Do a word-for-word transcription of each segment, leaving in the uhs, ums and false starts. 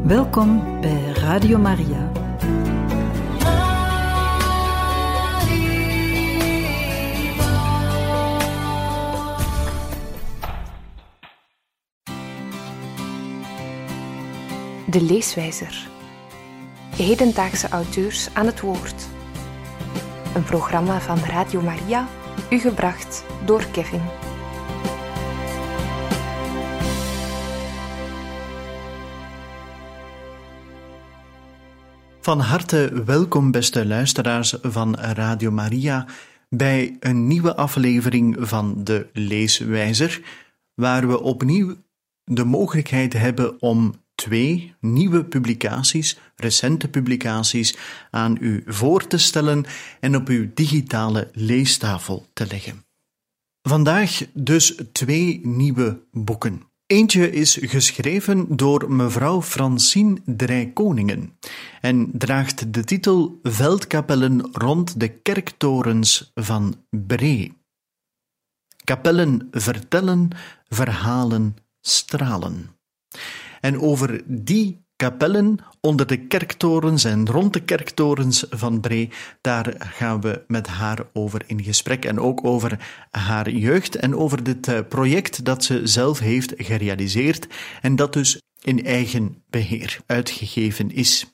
Welkom bij Radio Maria. De Leeswijzer. Hedendaagse auteurs aan het woord. Een programma van Radio Maria, u gebracht door Kevin. Van harte welkom, beste luisteraars van Radio Maria, bij een nieuwe aflevering van De Leeswijzer, waar we opnieuw de mogelijkheid hebben om twee nieuwe publicaties, recente publicaties, aan u voor te stellen en op uw digitale leestafel te leggen. Vandaag dus twee nieuwe boeken. Eentje is geschreven door mevrouw Francine Drijkoningen en draagt de titel Veldkapellen rond de kerktorens van Bree. Kapellen vertellen, verhalen, stralen. En over die kapellen onder de kerktorens en rond de kerktorens van Bree, daar gaan we met haar over in gesprek en ook over haar jeugd en over dit project dat ze zelf heeft gerealiseerd en dat dus in eigen beheer uitgegeven is.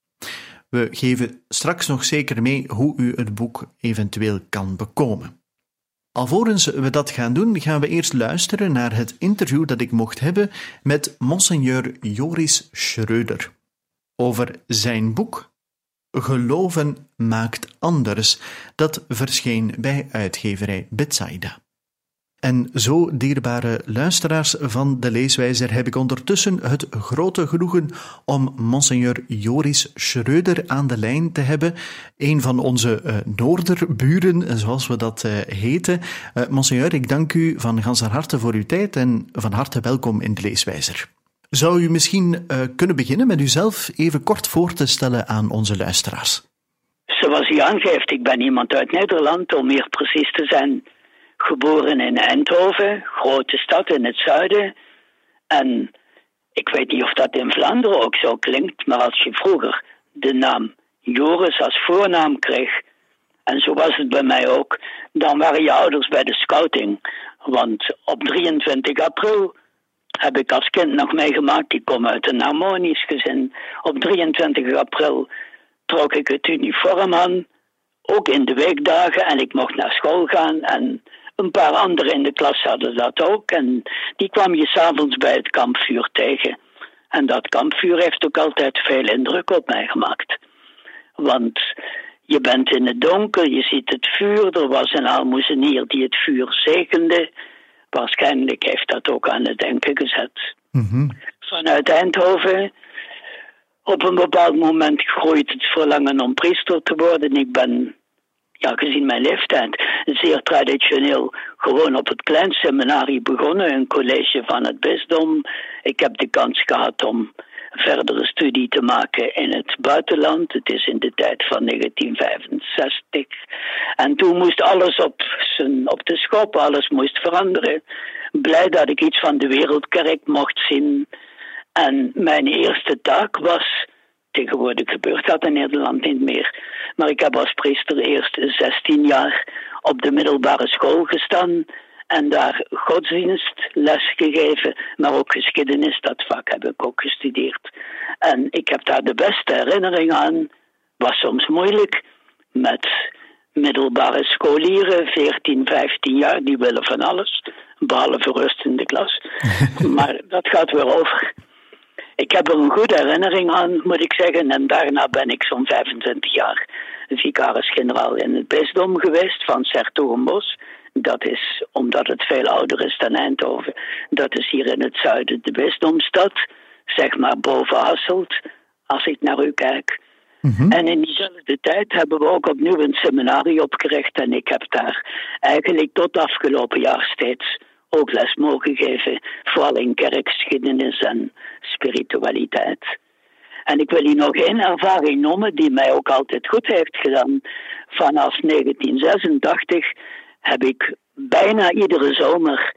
We geven straks nog zeker mee hoe u het boek eventueel kan bekomen. Alvorens we dat gaan doen, gaan we eerst luisteren naar het interview dat ik mocht hebben met monseigneur Joris Schröder over zijn boek Geloven maakt anders, dat verscheen bij uitgeverij Betsaida. En zo, dierbare luisteraars van De Leeswijzer, heb ik ondertussen het grote genoegen om monseigneur Joris Schröder aan de lijn te hebben, een van onze uh, noorderburen, zoals we dat uh, heten. Uh, monseigneur, ik dank u van ganser harte voor uw tijd en van harte welkom in De Leeswijzer. Zou u misschien uh, kunnen beginnen met uzelf even kort voor te stellen aan onze luisteraars? Zoals u aangeeft, ik ben iemand uit Nederland, om meer precies te zijn. Geboren in Eindhoven, grote stad in het zuiden. En ik weet niet of dat in Vlaanderen ook zo klinkt, maar als je vroeger de naam Joris als voornaam kreeg, en zo was het bij mij ook, dan waren je ouders bij de scouting. Want op drieëntwintig april heb ik als kind nog meegemaakt, ik kom uit een harmonisch gezin. Op drieëntwintig april trok ik het uniform aan, ook in de weekdagen, en ik mocht naar school gaan en een paar anderen in de klas hadden dat ook. En die kwam je 's avonds bij het kampvuur tegen. En dat kampvuur heeft ook altijd veel indruk op mij gemaakt. Want je bent in het donker, je ziet het vuur. Er was een aalmoezenier die het vuur zegende. Waarschijnlijk heeft dat ook aan het denken gezet. Mm-hmm. Vanuit Eindhoven, op een bepaald moment groeit het verlangen om priester te worden. Ik ben, ja, gezien mijn leeftijd, zeer traditioneel gewoon op het kleinseminarie begonnen, een college van het bisdom. Ik heb de kans gehad om verdere studie te maken in het buitenland. Het is in de tijd van negentien vijfenzestig. En toen moest alles op, zijn, op de schop, alles moest veranderen. Blij dat ik iets van de wereldkerk mocht zien. En mijn eerste taak was, tegenwoordig gebeurt dat in Nederland niet meer, maar ik heb als priester eerst zestien jaar op de middelbare school gestaan en daar godsdienstles gegeven, maar ook geschiedenis, dat vak heb ik ook gestudeerd. En ik heb daar de beste herinnering aan, was soms moeilijk, met middelbare scholieren, veertien, vijftien jaar, die willen van alles, behalve rust in de klas. Maar dat gaat weer over. Ik heb er een goede herinnering aan, moet ik zeggen. En daarna ben ik zo'n vijfentwintig jaar vicaris-generaal in het bisdom geweest van 's-Hertogenbosch. Dat is omdat het veel ouder is dan Eindhoven. Dat is hier in het zuiden de bisdomstad, zeg maar boven Hasselt, als ik naar u kijk. Mm-hmm. En in diezelfde tijd hebben we ook opnieuw een seminarie opgericht. En ik heb daar eigenlijk tot afgelopen jaar steeds ook les mogen geven, vooral in kerkgeschiedenis en spiritualiteit. En ik wil hier nog één ervaring noemen die mij ook altijd goed heeft gedaan. Vanaf negentien zesentachtig heb ik bijna iedere zomer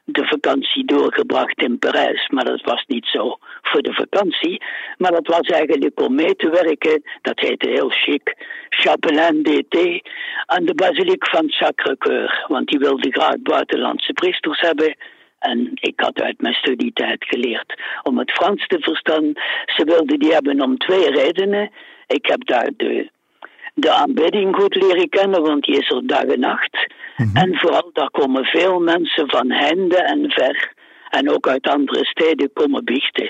de vakantie doorgebracht in Parijs. Maar dat was niet zo voor de vakantie. Maar dat was eigenlijk om mee te werken. Dat heette heel chic. Chapelain d'été aan de basiliek van Sacré-Cœur. Want die wilde graag buitenlandse priesters hebben. En ik had uit mijn studietijd geleerd om het Frans te verstaan. Ze wilden die hebben om twee redenen. Ik heb daar de, de aanbidding goed leren kennen, want die is er dag en nacht. Mm-hmm. En vooral, daar komen veel mensen van heinde en ver. En ook uit andere steden komen biechten.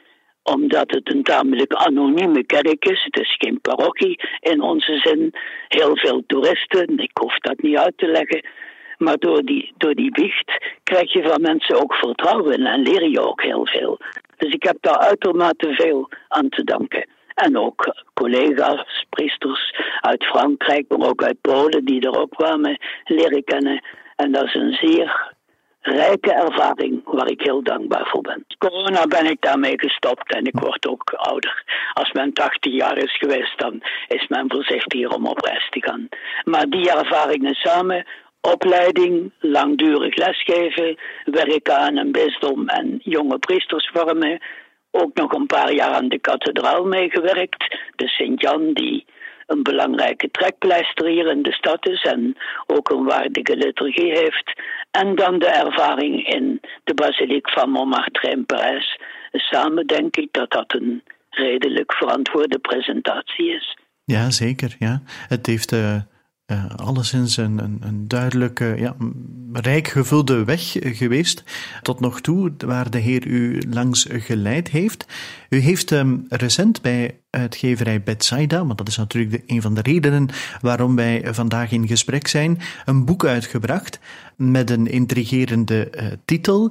Omdat het een tamelijk anonieme kerk is. Het is geen parochie in onze zin. Heel veel toeristen, ik hoef dat niet uit te leggen. Maar door die, door die biecht krijg je van mensen ook vertrouwen en leer je ook heel veel. Dus ik heb daar uitermate veel aan te danken. En ook collega's, priesters uit Frankrijk, maar ook uit Polen die er ook kwamen leren kennen. En dat is een zeer rijke ervaring waar ik heel dankbaar voor ben. Corona ben ik daarmee gestopt en ik word ook ouder. Als men tachtig jaar is geweest, dan is men voorzichtiger om op reis te gaan. Maar die ervaringen samen, opleiding, langdurig lesgeven, werken aan een bisdom en jonge priesters vormen. Ook nog een paar jaar aan de kathedraal meegewerkt. De Sint-Jan, die een belangrijke trekpleister hier in de stad is en ook een waardige liturgie heeft. En dan de ervaring in de basiliek van Montmartre in Parijs. Samen denk ik dat dat een redelijk verantwoorde presentatie is. Ja, zeker. Ja. Het heeft uh, uh, alleszins een, een, een duidelijke, ja, rijk gevulde weg geweest tot nog toe, waar de Heer u langs geleid heeft. U heeft um, recent bij uitgeverij Bethsaida, want dat is natuurlijk de, een van de redenen waarom wij vandaag in gesprek zijn, een boek uitgebracht met een intrigerende uh, titel: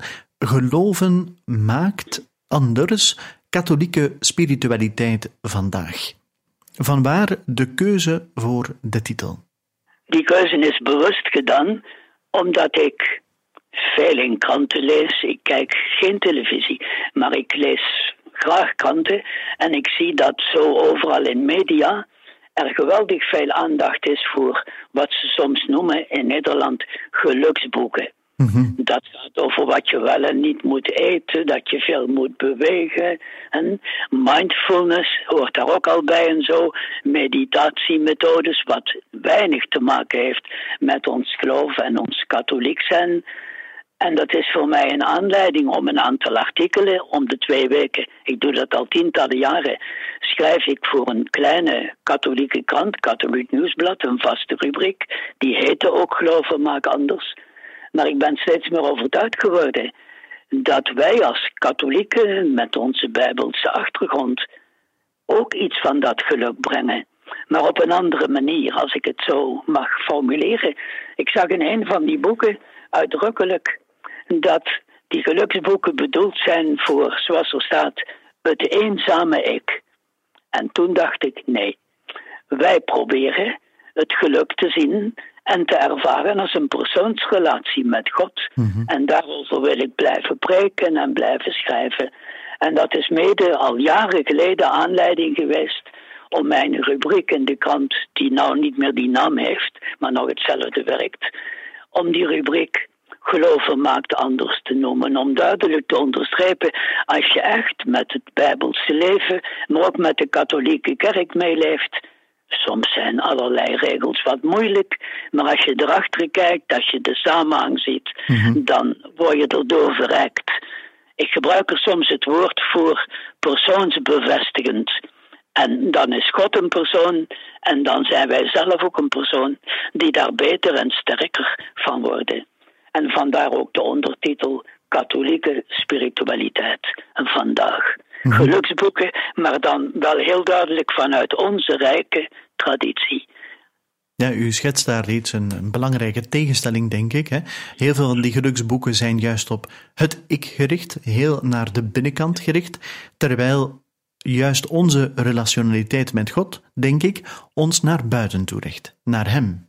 Geloven maakt anders, katholieke spiritualiteit vandaag. Vanwaar de keuze voor de titel? Die keuze is bewust gedaan omdat ik veel in kranten lees. Ik kijk geen televisie, maar ik lees graag kranten. En ik zie dat zo overal in media er geweldig veel aandacht is voor wat ze soms noemen in Nederland geluksboeken. Mm-hmm. Dat gaat over wat je wel en niet moet eten, dat je veel moet bewegen. En mindfulness hoort daar ook al bij en zo. Meditatiemethodes, wat weinig te maken heeft met ons geloof en ons katholiek zijn. En dat is voor mij een aanleiding om een aantal artikelen om de twee weken, ik doe dat al tientallen jaren, schrijf ik voor een kleine katholieke krant, Katholiek Nieuwsblad, een vaste rubriek. Die heette ook Geloven maakt anders. Maar ik ben steeds meer overtuigd geworden dat wij als katholieken met onze bijbelse achtergrond ook iets van dat geluk brengen. Maar op een andere manier, als ik het zo mag formuleren. Ik zag in een van die boeken uitdrukkelijk dat die geluksboeken bedoeld zijn voor, zoals er staat, het eenzame ik. En toen dacht ik, nee, wij proberen het geluk te zien en te ervaren als een persoonsrelatie met God. Mm-hmm. En daarover wil ik blijven preken en blijven schrijven. En dat is mede al jaren geleden aanleiding geweest om mijn rubriek in de krant, die nou niet meer die naam heeft, maar nog hetzelfde werkt, om die rubriek Geloven maakt anders te noemen. Om duidelijk te onderstrepen, als je echt met het bijbelse leven, maar ook met de katholieke kerk meeleeft, soms zijn allerlei regels wat moeilijk, maar als je erachter kijkt, als je de samenhang ziet, mm-hmm. dan word je erdoor verrijkt. Ik gebruik er soms het woord voor persoonsbevestigend. En dan is God een persoon en dan zijn wij zelf ook een persoon die daar beter en sterker van worden. En vandaar ook de ondertitel Katholieke spiritualiteit vandaag. Mm-hmm. Geluksboeken, maar dan wel heel duidelijk vanuit onze rijke traditie. Ja, u schetst daar reeds een, een belangrijke tegenstelling, denk ik. Hè? Heel veel van die geluksboeken zijn juist op het ik gericht, heel naar de binnenkant gericht, terwijl juist onze relationaliteit met God, denk ik, ons naar buiten toe richt, naar Hem.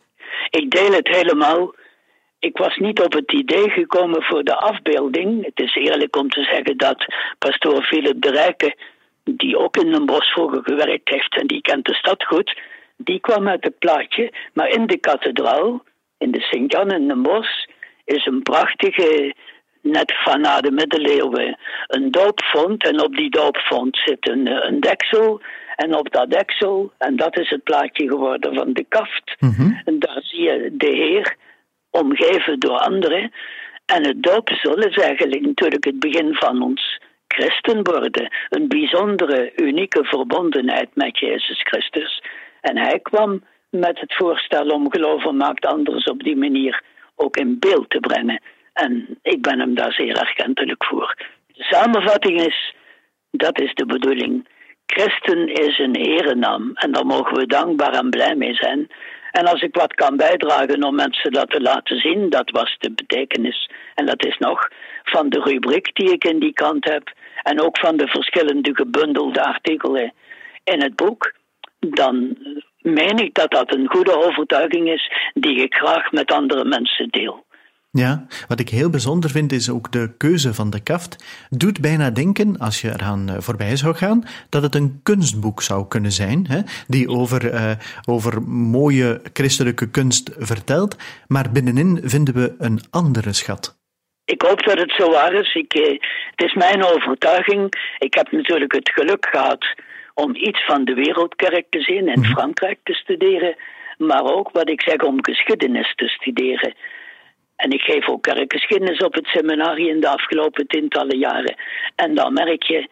Ik deel het helemaal. Ik was niet op het idee gekomen voor de afbeelding. Het is eerlijk om te zeggen dat pastoor Philip de Rijke, die ook in Den Bosch vroeger gewerkt heeft en die kent de stad goed, die kwam uit het plaatje. Maar in de kathedraal, in de Sint-Jan in Den Bosch, is een prachtige, net van na de middeleeuwen, een doopvont. En op die doopvont zit een, een deksel. En op dat deksel, en dat is het plaatje geworden van de kaft. Mm-hmm. En daar zie je de Heer, omgeven door anderen. En het doopsel is eigenlijk natuurlijk het begin van ons christen worden. Een bijzondere, unieke verbondenheid met Jezus Christus. En hij kwam met het voorstel om geloven maakt anders op die manier ook in beeld te brengen. En ik ben hem daar zeer erkentelijk voor. De samenvatting is, dat is de bedoeling. Christen is een erenaam en daar mogen we dankbaar en blij mee zijn. En als ik wat kan bijdragen om mensen dat te laten zien, dat was de betekenis. En dat is nog van de rubriek die ik in die kant heb en ook van de verschillende gebundelde artikelen in het boek, dan meen ik dat dat een goede overtuiging is die ik graag met andere mensen deel. Ja, wat ik heel bijzonder vind is ook de keuze van de kaft. Doet bijna denken, als je eraan voorbij zou gaan, dat het een kunstboek zou kunnen zijn, hè, die over, uh, over mooie christelijke kunst vertelt, maar binnenin vinden we een andere schat. Ik hoop dat het zo waar is. Ik, eh, het is mijn overtuiging. Ik heb natuurlijk het geluk gehad om iets van de Wereldkerk te zien, in mm-hmm. Frankrijk te studeren, maar ook wat ik zeg om geschiedenis te studeren. En ik geef ook kerkgeschiedenis op het seminarie in de afgelopen tientallen jaren. En dan merk je,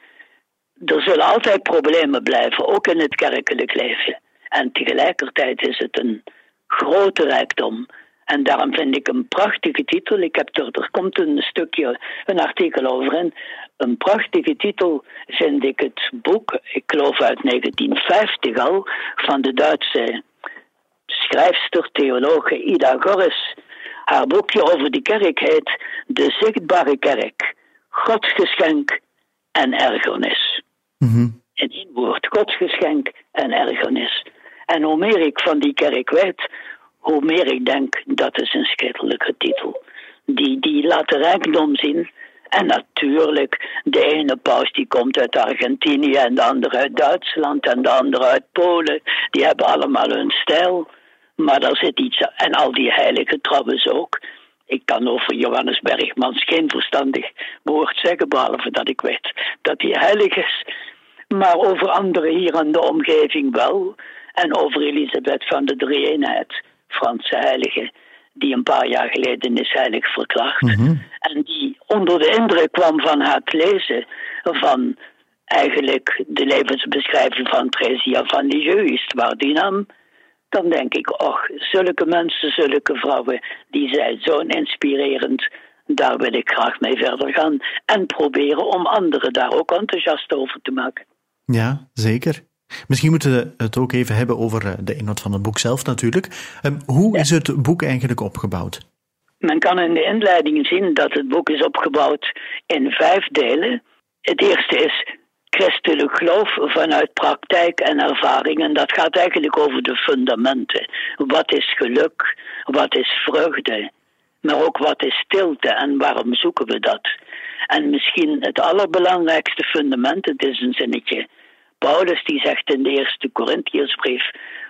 er zullen altijd problemen blijven, ook in het kerkelijk leven. En tegelijkertijd is het een grote rijkdom. En daarom vind ik een prachtige titel. Ik heb er, er komt een stukje, een artikel over in. Een prachtige titel vind ik het boek, ik geloof uit negentien vijftig al, van de Duitse schrijfster, theologe Ida Gorres. Haar boekje over de kerk heet De Zichtbare Kerk, Godsgeschenk en ergernis. Mm-hmm. In één woord, Godsgeschenk en ergernis. En hoe meer ik van die kerk weet, hoe meer ik denk, dat is een schitterlijke titel. Die, die laat de rijkdom zien. En natuurlijk, de ene paus die komt uit Argentinië en de andere uit Duitsland en de andere uit Polen. Die hebben allemaal hun stijl. Maar daar zit iets, en al die heiligen trouwens ook. Ik kan over Johannes Bergmans geen verstandig woord zeggen, behalve dat ik weet dat hij heilig is. Maar over anderen hier in de omgeving wel. En over Elisabeth van de Drie-eenheid, Franse heilige, die een paar jaar geleden is heilig verklaard. Mm-hmm. En die onder de indruk kwam van het lezen van eigenlijk de levensbeschrijving van Theresia van Lisieux, is het waar die naam. Dan denk ik, och, zulke mensen, zulke vrouwen, die zijn zo inspirerend. Daar wil ik graag mee verder gaan. En proberen om anderen daar ook enthousiast over te maken. Ja, zeker. Misschien moeten we het ook even hebben over de inhoud van het boek zelf natuurlijk. Um, hoe ja. is het boek eigenlijk opgebouwd? Men kan in de inleiding zien dat het boek is opgebouwd in vijf delen. Het eerste is christelijk geloof vanuit praktijk en ervaring. En dat gaat eigenlijk over de fundamenten. Wat is geluk? Wat is vreugde? Maar ook wat is stilte en waarom zoeken we dat? En misschien het allerbelangrijkste fundament, het is een zinnetje. Paulus die zegt in de eerste Korinthiërsbrief,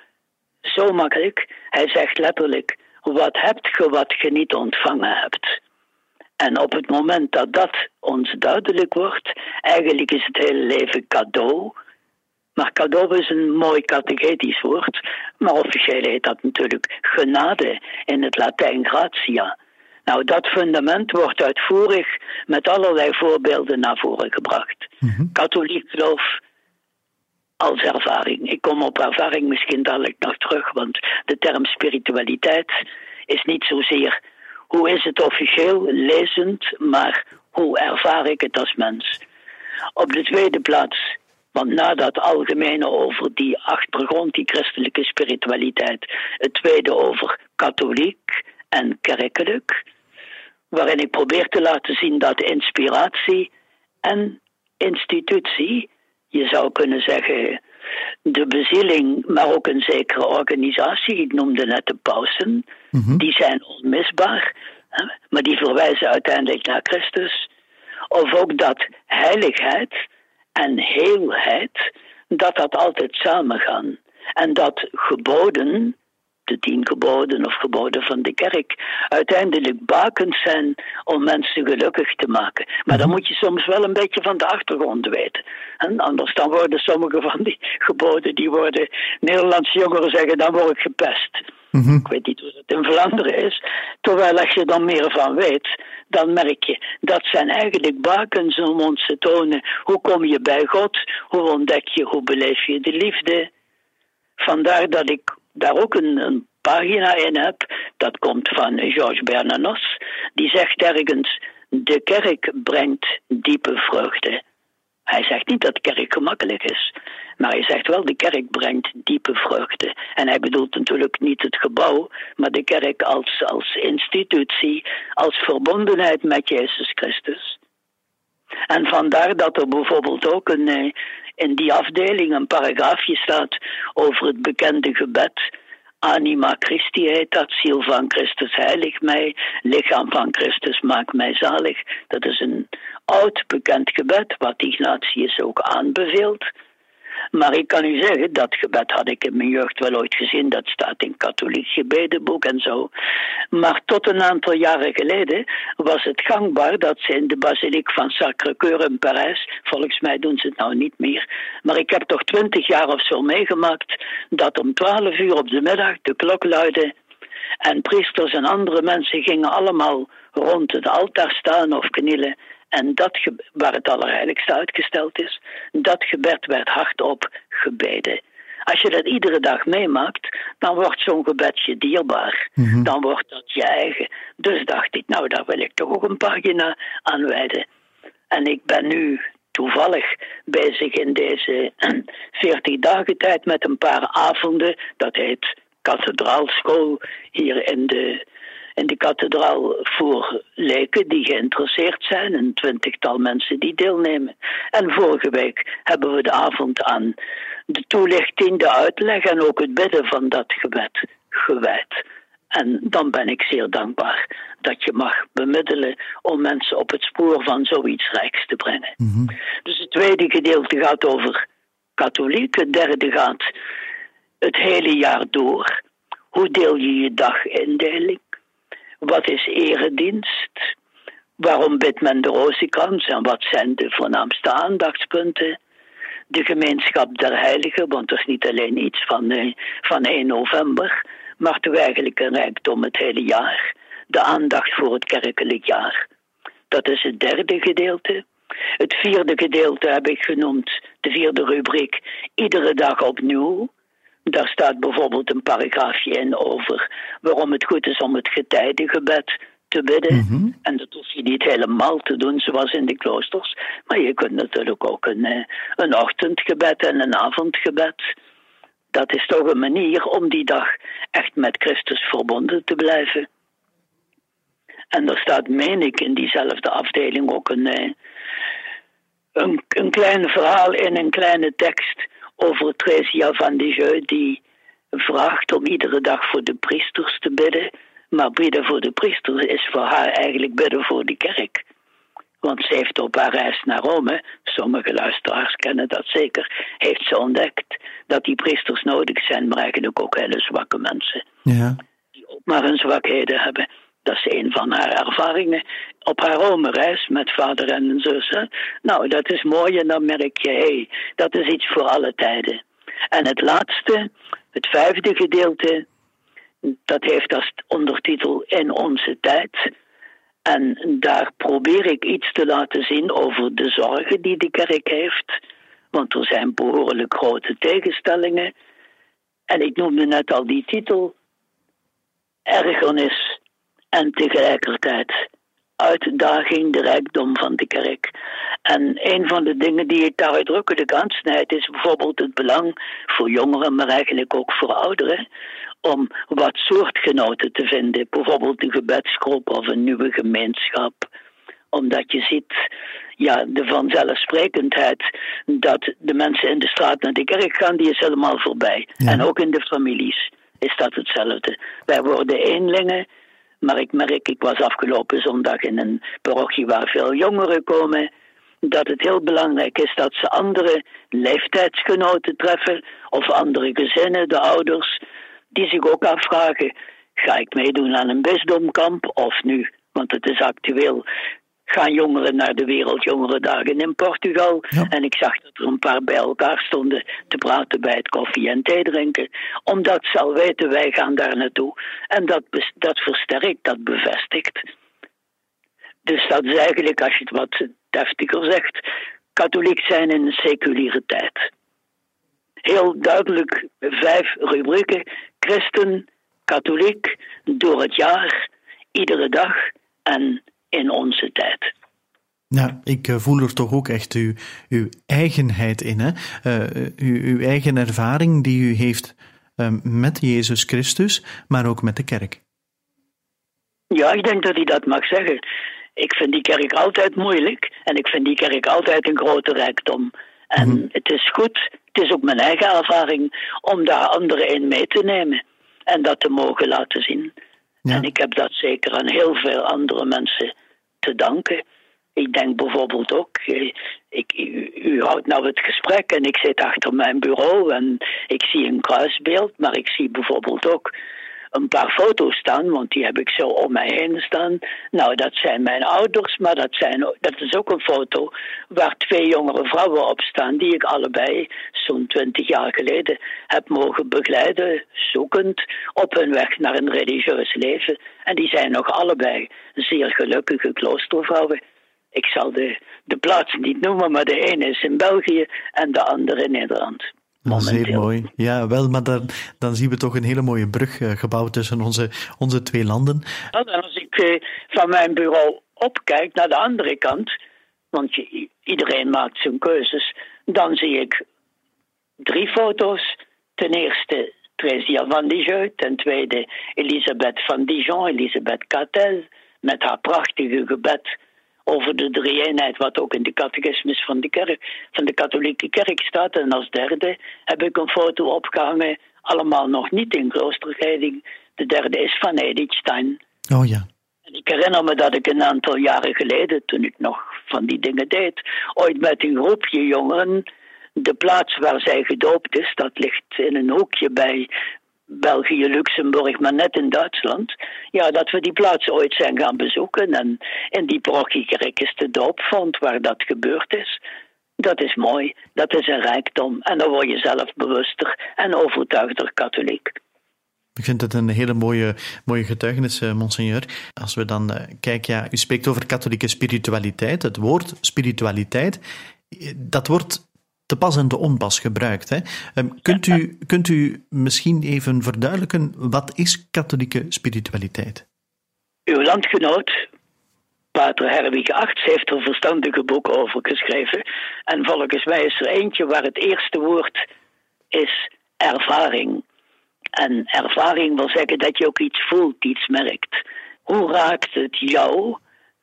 zo makkelijk, hij zegt letterlijk, wat hebt ge wat ge niet ontvangen hebt? En op het moment dat dat ons duidelijk wordt, eigenlijk is het hele leven cadeau. Maar cadeau is een mooi catechetisch woord, maar officieel heet dat natuurlijk genade, in het Latijn gratia. Nou, dat fundament wordt uitvoerig met allerlei voorbeelden naar voren gebracht. Mm-hmm. Katholiek geloof als ervaring. Ik kom op ervaring misschien dadelijk nog terug, want de term spiritualiteit is niet zozeer hoe is het officieel, lezend, maar hoe ervaar ik het als mens. Op de tweede plaats, want na dat algemene over die achtergrond, die christelijke spiritualiteit, het tweede over katholiek en kerkelijk, waarin ik probeer te laten zien dat inspiratie en institutie, je zou kunnen zeggen de bezieling, maar ook een zekere organisatie, ik noemde net de pausen, mm-hmm. die zijn onmisbaar, maar die verwijzen uiteindelijk naar Christus. Of ook dat heiligheid en heelheid, dat dat altijd samengaan. En dat geboden, de tien geboden of geboden van de kerk uiteindelijk bakens zijn om mensen gelukkig te maken. Maar dan moet je soms wel een beetje van de achtergrond weten. En anders dan worden sommige van die geboden, die worden Nederlandse jongeren zeggen, dan word ik gepest. Mm-hmm. Ik weet niet hoe het in Vlaanderen is. Terwijl als je dan meer van weet, dan merk je, dat zijn eigenlijk bakens om ons te tonen, hoe kom je bij God, hoe ontdek je, hoe beleef je de liefde. Vandaar dat ik daar ook een, een pagina in heb, dat komt van Georges Bernanos, die zegt ergens, de kerk brengt diepe vreugde. Hij zegt niet dat de kerk gemakkelijk is, maar hij zegt wel, de kerk brengt diepe vreugde. En hij bedoelt natuurlijk niet het gebouw, maar de kerk als, als institutie, als verbondenheid met Jezus Christus. En vandaar dat er bijvoorbeeld ook een, in die afdeling een paragraafje staat over het bekende gebed. Anima Christi heet dat, ziel van Christus heilig mij, lichaam van Christus maakt mij zalig. Dat is een oud bekend gebed, wat Ignatius ook aanbeveelt. Maar ik kan u zeggen, dat gebed had ik in mijn jeugd wel ooit gezien, dat staat in het katholiek gebedenboek en zo. Maar tot een aantal jaren geleden was het gangbaar dat ze in de basiliek van Sacré-Cœur in Parijs, volgens mij doen ze het nou niet meer, maar ik heb toch twintig jaar of zo meegemaakt, dat om twaalf uur op de middag de klok luidde en priesters en andere mensen gingen allemaal rond het altaar staan of knielen. En dat, ge- waar het allerheiligste uitgesteld is, dat gebed werd hardop gebeden. Als je dat iedere dag meemaakt, dan wordt zo'n gebedje dierbaar. Mm-hmm. Dan wordt dat je eigen. Dus dacht ik, nou, daar wil ik toch ook een pagina aan wijden. En ik ben nu toevallig bezig in deze veertig dagen tijd met een paar avonden. Dat heet kathedraalschool hier in de... in de kathedraal voor leken die geïnteresseerd zijn, een twintigtal mensen die deelnemen. En vorige week hebben we de avond aan de toelichting, de uitleg en ook het bidden van dat gebed gewijd. En dan ben ik zeer dankbaar dat je mag bemiddelen om mensen op het spoor van zoiets rijks te brengen. Mm-hmm. Dus het tweede gedeelte gaat over katholiek, het derde gaat het hele jaar door. Hoe deel je je dagindeling? Wat is eredienst? Waarom bidt men de rozenkrans? En wat zijn de voornaamste aandachtspunten? De gemeenschap der heiligen, want er is niet alleen iets van, eh, van één november, maar toch eigenlijk een rijkdom het hele jaar. De aandacht voor het kerkelijk jaar. Dat is het derde gedeelte. Het vierde gedeelte heb ik genoemd, de vierde rubriek, iedere dag opnieuw. Daar staat bijvoorbeeld een paragraafje in over waarom het goed is om het getijdengebed te bidden. Mm-hmm. En dat hoef je niet helemaal te doen zoals in de kloosters. Maar je kunt natuurlijk ook een, een ochtendgebed en een avondgebed. Dat is toch een manier om die dag echt met Christus verbonden te blijven. En er staat, meen ik, in diezelfde afdeling ook een, een, een klein verhaal in een kleine tekst over Theresia van Lisieux, die vraagt om iedere dag voor de priesters te bidden. Maar bidden voor de priesters is voor haar eigenlijk bidden voor de kerk. Want ze heeft op haar reis naar Rome, sommige luisteraars kennen dat zeker, heeft ze ontdekt dat die priesters nodig zijn, maar eigenlijk ook hele zwakke mensen. Ja. Die ook maar hun zwakheden hebben. Dat is een van haar ervaringen op haar Rome-reis met vader en een zus. Hè? Nou, dat is mooi en dan merk je, hé, hey, dat is iets voor alle tijden. En het laatste, het vijfde gedeelte, dat heeft als ondertitel In onze tijd. En daar probeer ik iets te laten zien over de zorgen die de kerk heeft. Want er zijn behoorlijk grote tegenstellingen. En ik noemde net al die titel, ergernis en tegelijkertijd uitdaging, de rijkdom van de kerk. En een van de dingen die ik daar uitdrukkelijk aansnijd is bijvoorbeeld het belang voor jongeren, maar eigenlijk ook voor ouderen, om wat soortgenoten te vinden. Bijvoorbeeld een gebedsgroep of een nieuwe gemeenschap. Omdat je ziet, ja, de vanzelfsprekendheid dat de mensen in de straat naar de kerk gaan, die is helemaal voorbij. Ja. En ook in de families is dat hetzelfde. Wij worden eenlingen. Maar ik merk, ik was afgelopen zondag in een parochie waar veel jongeren komen, dat het heel belangrijk is dat ze andere leeftijdsgenoten treffen, of andere gezinnen, de ouders, die zich ook afvragen, ga ik meedoen aan een bisdomkamp of nu? Want het is actueel. Gaan jongeren naar de Wereldjongerendagen in Portugal. Ja. En ik zag dat er een paar bij elkaar stonden te praten bij het koffie en thee drinken. Omdat ze al weten, wij gaan daar naartoe. En dat, dat versterkt, dat bevestigt. Dus dat is eigenlijk, als je het wat deftiger zegt, katholiek zijn in een seculiere tijd. Heel duidelijk vijf rubrieken. Christen, katholiek, door het jaar, iedere dag en in onze tijd. Nou, ik voel er toch ook echt uw, uw eigenheid in, hè? Uh, uw, uw eigen ervaring die u heeft uh, met Jezus Christus, maar ook met de kerk. Ja, ik denk dat hij dat mag zeggen. Ik vind die kerk altijd moeilijk en ik vind die kerk altijd een grote rijkdom. En mm-hmm. het is goed, het is ook mijn eigen ervaring om daar anderen in mee te nemen en dat te mogen laten zien. Ja. En ik heb dat zeker aan heel veel andere mensen te danken. Ik denk bijvoorbeeld ook, ik, u, u houdt nou het gesprek en ik zit achter mijn bureau en ik zie een kruisbeeld, maar ik zie bijvoorbeeld ook een paar foto's staan, want die heb ik zo om mij heen staan. Nou, dat zijn mijn ouders, maar dat, zijn, dat is ook een foto waar twee jongere vrouwen op staan, die ik allebei zo'n twintig jaar geleden heb mogen begeleiden, zoekend op hun weg naar een religieus leven. En die zijn nog allebei zeer gelukkige kloostervrouwen. Ik zal de, de plaats niet noemen, maar de ene is in België en de andere in Nederland. Momenteel. Zeer mooi. Ja, wel, maar dan, dan zien we toch een hele mooie brug uh, gebouwd tussen onze, onze twee landen. En als ik uh, van mijn bureau opkijk naar de andere kant, want je, iedereen maakt zijn keuzes, dan zie ik drie foto's. Ten eerste Theresia van Lisieux, ten tweede Elisabeth van Dijon, Elisabeth Catel, met haar prachtige gebed over de drie-eenheid, wat ook in de catechismus van de kerk, van de katholieke kerk staat. En als derde heb ik een foto opgehangen, allemaal nog niet in kloosterscheiding. De derde is van Edith Stein. Oh ja. En ik herinner me dat ik een aantal jaren geleden, toen ik nog van die dingen deed, ooit met een groepje jongeren, de plaats waar zij gedoopt is, dat ligt in een hoekje bij België, Luxemburg, maar net in Duitsland. Ja, dat we die plaats ooit zijn gaan bezoeken. En in die parochiekerk is de doopvond waar dat gebeurd is. Dat is mooi, dat is een rijkdom. En dan word je zelf bewuster en overtuigder katholiek. Ik vind het een hele mooie, mooie getuigenis, uh, monseigneur. Als we dan uh, kijken, ja, u spreekt over katholieke spiritualiteit. Het woord spiritualiteit, dat wordt te pas en te onpas gebruikt. Hè? Um, kunt, u, kunt u misschien even verduidelijken, wat is katholieke spiritualiteit? Uw landgenoot, pater Herwig Achts, heeft er verstandige boeken over geschreven. En volgens mij is er eentje waar het eerste woord is ervaring. En ervaring wil zeggen dat je ook iets voelt, iets merkt. Hoe raakt het jou?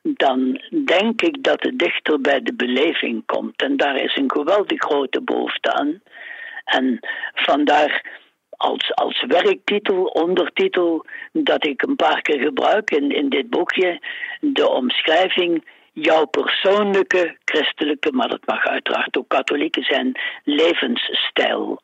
Dan denk ik dat het dichter bij de beleving komt. En daar is een geweldig grote behoefte aan. En vandaar als, als werktitel, ondertitel, dat ik een paar keer gebruik in, in dit boekje, de omschrijving, jouw persoonlijke, christelijke, maar dat mag uiteraard ook katholieke zijn, levensstijl.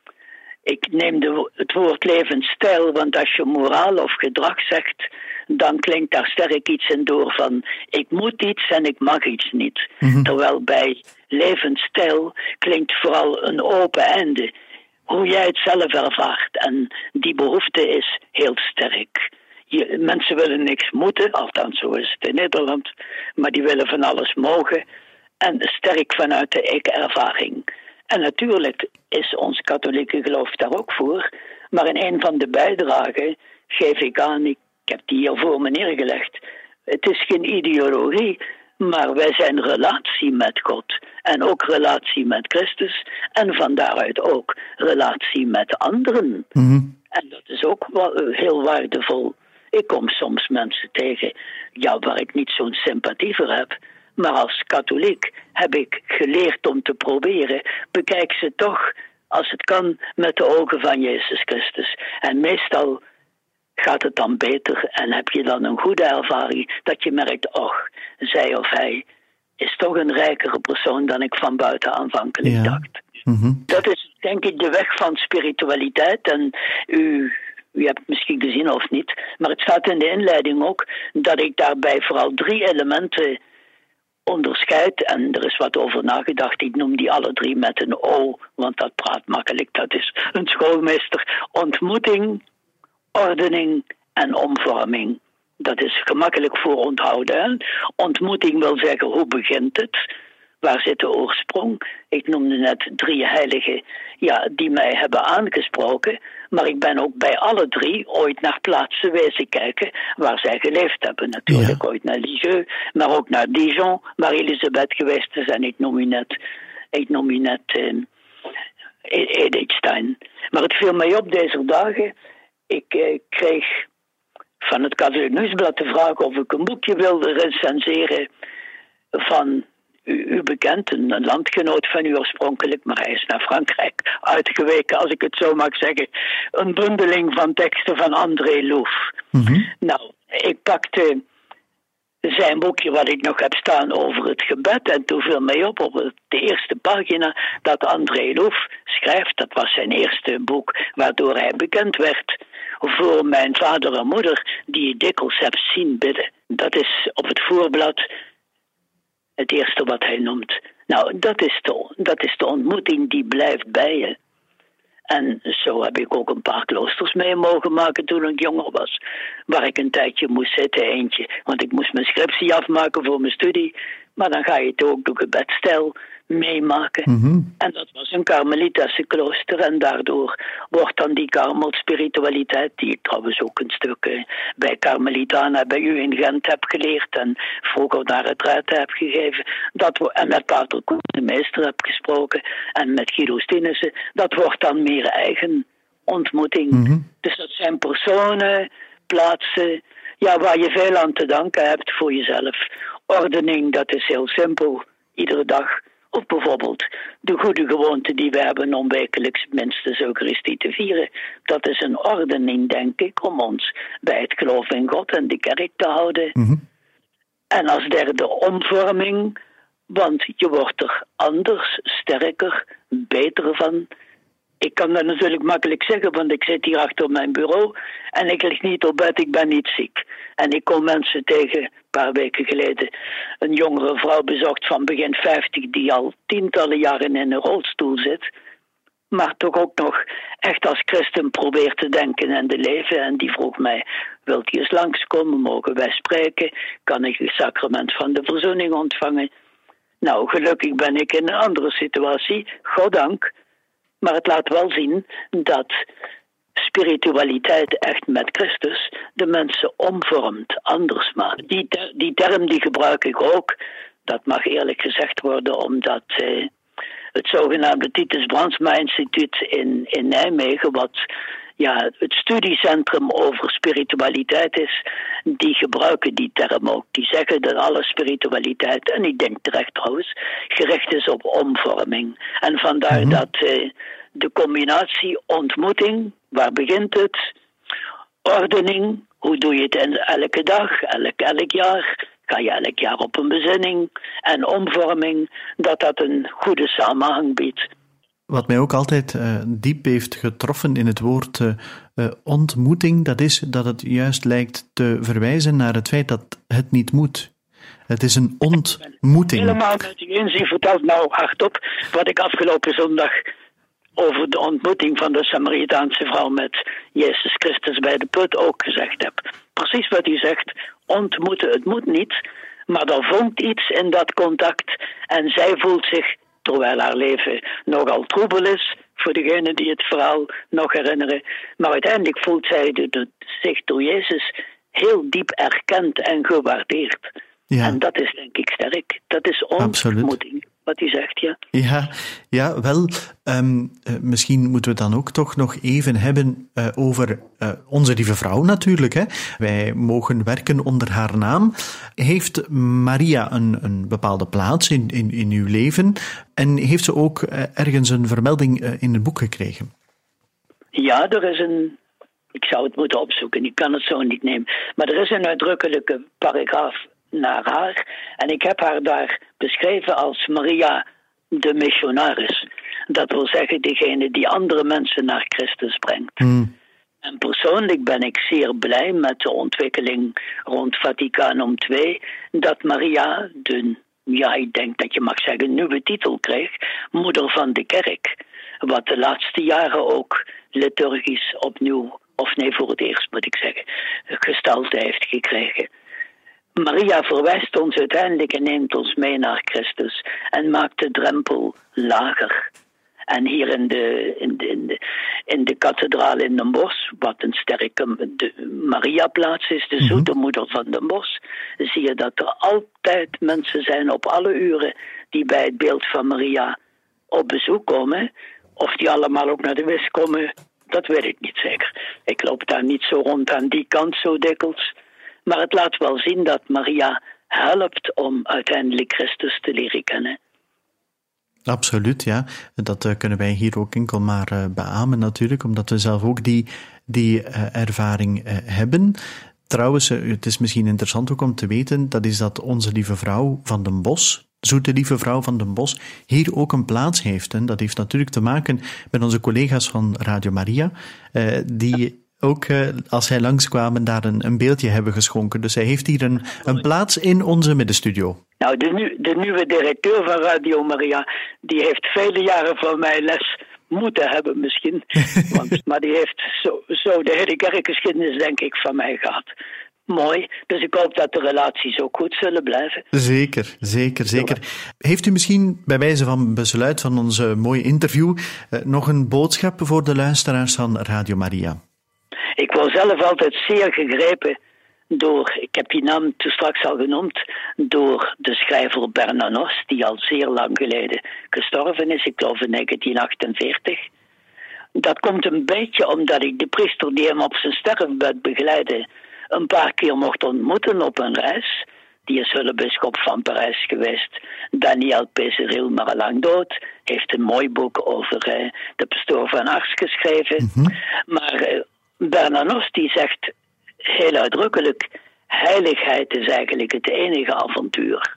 Ik neem de, het woord levensstijl, want als je moraal of gedrag zegt, dan klinkt daar sterk iets in door van ik moet iets en ik mag iets niet. Mm-hmm. Terwijl bij levensstijl klinkt vooral een open einde. Hoe jij het zelf ervaart. En die behoefte is heel sterk. Je, mensen willen niks moeten, althans zo is het in Nederland, maar die willen van alles mogen. En sterk vanuit de ik-ervaring. En natuurlijk is ons katholieke geloof daar ook voor. Maar in een van de bijdragen geef ik aan, ik heb die hier voor me neergelegd. Het is geen ideologie, maar wij zijn relatie met God. En ook relatie met Christus. En van daaruit ook relatie met anderen. Mm-hmm. En dat is ook heel waardevol. Ik kom soms mensen tegen, ja, waar ik niet zo'n sympathie voor heb. Maar als katholiek heb ik geleerd om te proberen. Bekijk ze toch, als het kan, met de ogen van Jezus Christus. En meestal gaat het dan beter en heb je dan een goede ervaring dat je merkt, och, zij of hij is toch een rijkere persoon dan ik van buiten aanvankelijk ja. dacht. Mm-hmm. Dat is denk ik de weg van spiritualiteit en u U hebt het misschien gezien of niet, maar het staat in de inleiding ook dat ik daarbij vooral drie elementen onderscheid. En er is wat over nagedacht. Ik noem die alle drie met een O, want dat praat makkelijk. Dat is een schoolmeester. Ontmoeting, ordening en omvorming. Dat is gemakkelijk voor onthouden. Hè? Ontmoeting wil zeggen, hoe begint het? Waar zit de oorsprong? Ik noemde net drie heiligen ja, die mij hebben aangesproken. Maar ik ben ook bij alle drie ooit naar plaatsen wezen kijken waar zij geleefd hebben. Natuurlijk ja. ooit naar Lisieux, maar ook naar Dijon, waar Elisabeth geweest is. En ik noem u net, ik noem u net uh, Edith Stein. Maar het viel mij op deze dagen. Ik uh, kreeg van het Katholiek Nieuwsblad de vraag of ik een boekje wilde recenseren van u, u bekend, een landgenoot van u oorspronkelijk, maar hij is naar Frankrijk uitgeweken, als ik het zo mag zeggen. Een bundeling van teksten van André Louf. Mm-hmm. Nou, ik pakte zijn boekje wat ik nog heb staan over het gebed en toen viel mij op op de eerste pagina dat André Louf schrijft, dat was zijn eerste boek waardoor hij bekend werd, voor mijn vader en moeder die ik dikwijls heb zien bidden. Dat is op het voorblad het eerste wat hij noemt. Nou, dat is de, dat is de ontmoeting die blijft bij je. En zo heb ik ook een paar kloosters mee mogen maken toen ik jonger was. Waar ik een tijdje moest zitten, eentje. Want ik moest mijn scriptie afmaken voor mijn studie. Maar dan ga je het ook de gebedstijl meemaken. Mm-hmm. En dat was een Karmelitesse klooster. En daardoor wordt dan die Karmel-spiritualiteit, die ik trouwens ook een stuk uh, bij Karmelitana bij u in Gent heb geleerd en vroeger naar het retraite heb gegeven, dat we, en met Pater Koen, de meester, heb gesproken, en met Guido Stienissen, dat wordt dan meer eigen ontmoeting. Mm-hmm. Dus dat zijn personen, plaatsen, ja, waar je veel aan te danken hebt voor jezelf. Ordening, dat is heel simpel, iedere dag. Of bijvoorbeeld de goede gewoonte die we hebben om wekelijks minstens Eucharistie te vieren. Dat is een ordening, denk ik, om ons bij het geloof in God en de kerk te houden. Mm-hmm. En als derde omvorming, want je wordt er anders, sterker, beter van. Ik kan dat natuurlijk makkelijk zeggen, want ik zit hier achter mijn bureau en ik lig niet op bed, ik ben niet ziek. En ik kom mensen tegen, een paar weken geleden, een jongere vrouw bezocht van begin vijftig die al tientallen jaren in een rolstoel zit, maar toch ook nog echt als christen probeert te denken en te leven. En die vroeg mij, wilt u eens langskomen, mogen wij spreken? Kan ik het sacrament van de verzoening ontvangen? Nou, gelukkig ben ik in een andere situatie, goddank. Maar het laat wel zien dat spiritualiteit echt met Christus de mensen omvormt, anders maakt. Die, ter, die term die gebruik ik ook. Dat mag eerlijk gezegd worden omdat eh, het zogenaamde Titus Brandsma Instituut in, in Nijmegen, wat ja, het studiecentrum over spiritualiteit is, die gebruiken die term ook. Die zeggen dat alle spiritualiteit, en ik denk terecht trouwens, gericht is op omvorming. En vandaar mm-hmm. dat eh, de combinatie ontmoeting, waar begint het? Ordening, hoe doe je het in elke dag, elk, elk jaar? Ga je elk jaar op een bezinning? En omvorming, dat dat een goede samenhang biedt. Wat mij ook altijd uh, diep heeft getroffen in het woord uh, uh, ontmoeting, dat is dat het juist lijkt te verwijzen naar het feit dat het niet moet. Het is een ontmoeting. Helemaal met u eens. U vertelt nou hardop wat ik afgelopen zondag over de ontmoeting van de Samaritaanse vrouw met Jezus Christus bij de put ook gezegd heb. Precies wat u zegt, ontmoeten, het moet niet, maar er vonkt iets in dat contact en zij voelt zich, terwijl haar leven nogal troebel is, voor degenen die het verhaal nog herinneren, maar uiteindelijk voelt zij de, de, zich door Jezus heel diep erkend en gewaardeerd. Ja. En dat is denk ik sterk. Dat is ontmoeting, wat u zegt, ja. Ja, ja wel, um, uh, misschien moeten we het dan ook toch nog even hebben uh, over uh, onze lieve vrouw natuurlijk. Hè. Wij mogen werken onder haar naam. Heeft Maria een, een bepaalde plaats in, in, in uw leven? En heeft ze ook uh, ergens een vermelding uh, in het boek gekregen? Ja, er is een... Ik zou het moeten opzoeken, ik kan het zo niet nemen. Maar er is een uitdrukkelijke paragraaf naar haar. En ik heb haar daar beschreven als Maria de missionaris. Dat wil zeggen, degene die andere mensen naar Christus brengt. Mm. En persoonlijk ben ik zeer blij met de ontwikkeling rond Vaticanum twee, dat Maria de, ja, ik denk dat je mag zeggen, nieuwe titel kreeg, moeder van de kerk. Wat de laatste jaren ook liturgisch opnieuw, of nee, voor het eerst moet ik zeggen, gestalte heeft gekregen. Maria verwijst ons uiteindelijk en neemt ons mee naar Christus en maakt de drempel lager. En hier in de, in de, in de, in de kathedraal in Den Bosch, wat een sterke Mariaplaats is, de zoete moeder van Den Bosch, zie je dat er altijd mensen zijn op alle uren die bij het beeld van Maria op bezoek komen. Of die allemaal ook naar de mis komen, dat weet ik niet zeker. Ik loop daar niet zo rond aan die kant zo dikwijls. Maar het laat wel zien dat Maria helpt om uiteindelijk Christus te leren kennen. Absoluut, ja. Dat uh, kunnen wij hier ook enkel maar uh, beamen natuurlijk, omdat we zelf ook die, die uh, ervaring uh, hebben. Trouwens, uh, het is misschien interessant ook om te weten, dat is dat onze lieve vrouw van Den Bosch, Zoete Lieve Vrouw van Den Bosch, hier ook een plaats heeft. En dat heeft natuurlijk te maken met onze collega's van Radio Maria, uh, die ook, uh, als zij langskwamen, daar een, een beeldje hebben geschonken. Dus zij heeft hier een, een plaats in onze middenstudio. Nou, de, nu, de nieuwe directeur van Radio Maria, die heeft vele jaren van mij les moeten hebben misschien. Want, maar die heeft zo, zo de hele kerkgeschiedenis, denk ik, van mij gehad. Mooi, dus ik hoop dat de relaties ook goed zullen blijven. Zeker, zeker, zeker. Heeft u misschien bij wijze van besluit van ons mooie interview eh, nog een boodschap voor de luisteraars van Radio Maria? Ik word zelf altijd zeer gegrepen door, ik heb die naam toen straks al genoemd, door de schrijver Bernanos, die al zeer lang geleden gestorven is, ik geloof in negentien achtenveertig. Dat komt een beetje omdat ik de priester die hem op zijn sterfbed begeleidde een paar keer mocht ontmoeten op een reis. Die is hulpbisschop van Parijs geweest. Daniel Pézeril, maar al lang dood, heeft een mooi boek over uh, de pastoor van Ars geschreven. Mm-hmm. Maar uh, Bernanos die zegt heel uitdrukkelijk, heiligheid is eigenlijk het enige avontuur.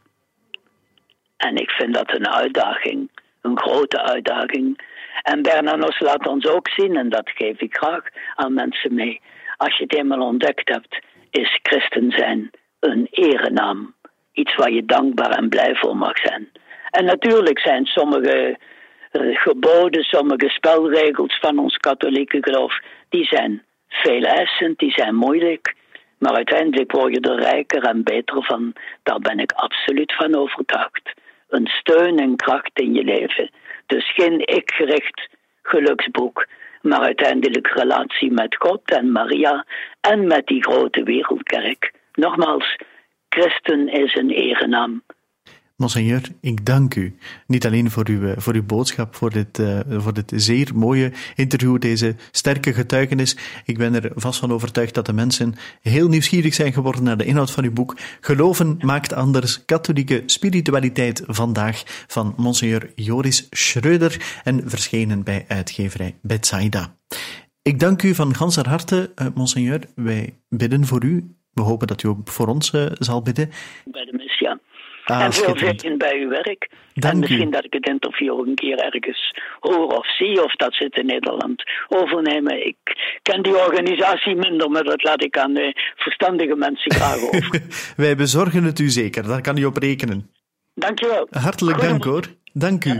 En ik vind dat een uitdaging, een grote uitdaging. En Bernanos laat ons ook zien, en dat geef ik graag aan mensen mee, als je het eenmaal ontdekt hebt, is christen zijn een erenaam. Iets waar je dankbaar en blij voor mag zijn. En natuurlijk zijn sommige uh, geboden, sommige spelregels van ons katholieke geloof, die zijn veel eisend, die zijn moeilijk. Maar uiteindelijk word je er rijker en beter van. Daar ben ik absoluut van overtuigd. Een steun en kracht in je leven. Dus geen ik-gericht geluksboek, maar uiteindelijk relatie met God en Maria en met die grote wereldkerk. Nogmaals, christen is een erenaam. Monseigneur, ik dank u. Niet alleen voor uw, voor uw boodschap, voor dit, uh, voor dit zeer mooie interview, deze sterke getuigenis. Ik ben er vast van overtuigd dat de mensen heel nieuwsgierig zijn geworden naar de inhoud van uw boek. Geloven maakt anders. Katholieke spiritualiteit vandaag, van Monseigneur Joris Schreuder en verschenen bij uitgeverij Bethsaida. Ik dank u van ganser harte, uh, Monseigneur. Wij bidden voor u. We hopen dat u ook voor ons uh, zal bidden. Bij de mis, ja. Ah, en veel zin bij uw werk. Dank en misschien u. dat ik het interview ook een keer ergens hoor of zie, of dat ze het in Nederland overnemen. Ik ken die organisatie minder, maar dat laat ik aan de verstandige mensen graag over. Wij bezorgen het u zeker, daar kan u op rekenen. Dank je wel. Hartelijk dank hoor. Dank u. Ja.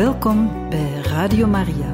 Welkom bij Radio Maria.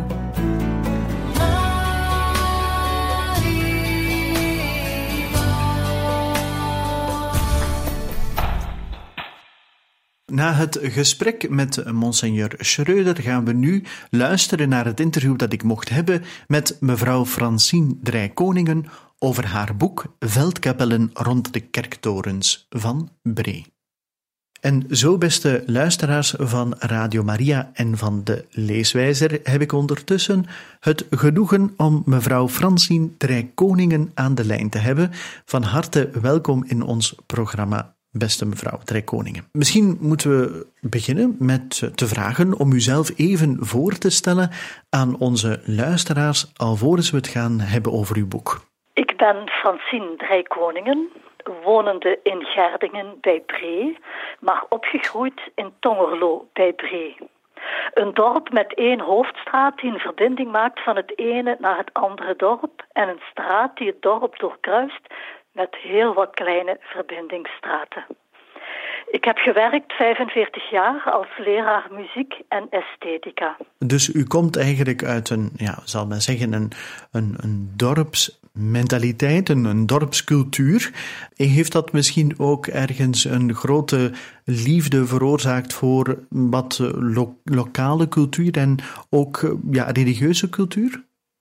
Na het gesprek met monseigneur Schreuder gaan we nu luisteren naar het interview dat ik mocht hebben met mevrouw Francine Drey-Koningen over haar boek Veldkapellen rond de kerktorens van Bree. En zo, beste luisteraars van Radio Maria en van de Leeswijzer, heb ik ondertussen het genoegen om mevrouw Francine Drey-Koningen aan de lijn te hebben. Van harte welkom in ons programma, beste mevrouw Drey-Koningen. Misschien moeten we beginnen met te vragen om uzelf even voor te stellen aan onze luisteraars, alvorens we het gaan hebben over uw boek. Ik ben Francine Drey-Koningen, wonende in Gerdingen bij Bree, maar opgegroeid in Tongerlo bij Bree. Een dorp met één hoofdstraat die een verbinding maakt van het ene naar het andere dorp en een straat die het dorp doorkruist met heel wat kleine verbindingsstraten. Ik heb gewerkt vijfenveertig jaar als leraar muziek en esthetica. Dus u komt eigenlijk uit een, ja, zal men zeggen, een, een, een dorpsmentaliteit, een, een dorpscultuur. Heeft dat misschien ook ergens een grote liefde veroorzaakt voor wat lo- lokale cultuur en ook ja, religieuze cultuur?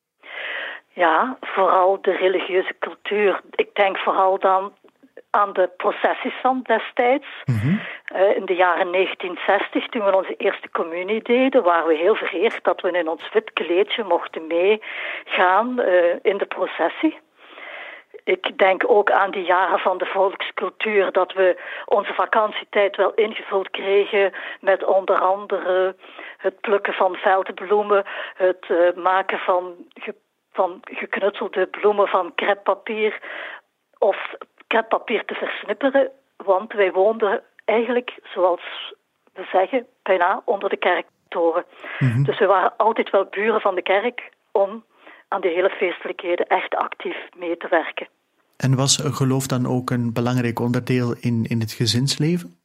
Ja, vooral de religieuze cultuur. Ik denk vooral dan aan de processies van destijds. Mm-hmm. Uh, in de jaren negentien zestig, toen we onze eerste communie deden, waren we heel vereerd dat we in ons wit kleedje mochten meegaan uh, in de processie. Ik denk ook aan die jaren van de volkscultuur, dat we onze vakantietijd wel ingevuld kregen met onder andere het plukken van veldbloemen, het uh, maken van, ge- van geknutselde bloemen van crêpepapier of crêpepapier te versnipperen, want wij woonden eigenlijk, zoals we zeggen, bijna onder de kerktoren. Mm-hmm. Dus we waren altijd wel buren van de kerk om aan die hele feestelijkheden echt actief mee te werken. En was geloof dan ook een belangrijk onderdeel in, in het gezinsleven?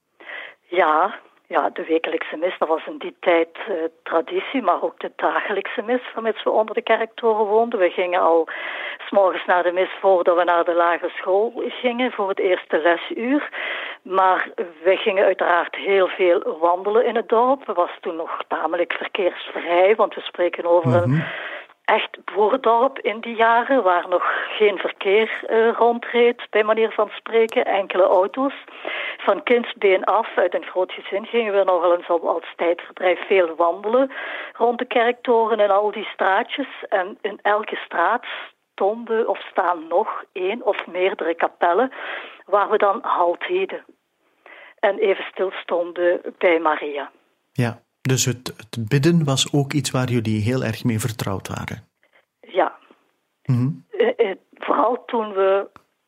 Ja, ja, de wekelijkse mis, dat was in die tijd uh, traditie, maar ook de dagelijkse mis, vermits we onder de kerktoren woonden. We gingen al 's morgens naar de mis voordat we naar de lagere school gingen voor het eerste lesuur. Maar we gingen uiteraard heel veel wandelen in het dorp. Het was toen nog tamelijk verkeersvrij, want we spreken over mm-hmm. een echt boerendorp in die jaren, waar nog geen verkeer uh, rondreed, bij manier van spreken, enkele auto's. Van kindsbeen af, uit een groot gezin, gingen we nog wel eens als tijdverdrijf veel wandelen rond de kerktoren en al die straatjes. En in elke straat stonden of staan nog één of meerdere kapellen, waar we dan halt hielden. En even stilstonden bij Maria. Ja. Dus het, het bidden was ook iets waar jullie heel erg mee vertrouwd waren? Ja. Mm-hmm. Uh, uh, vooral toen we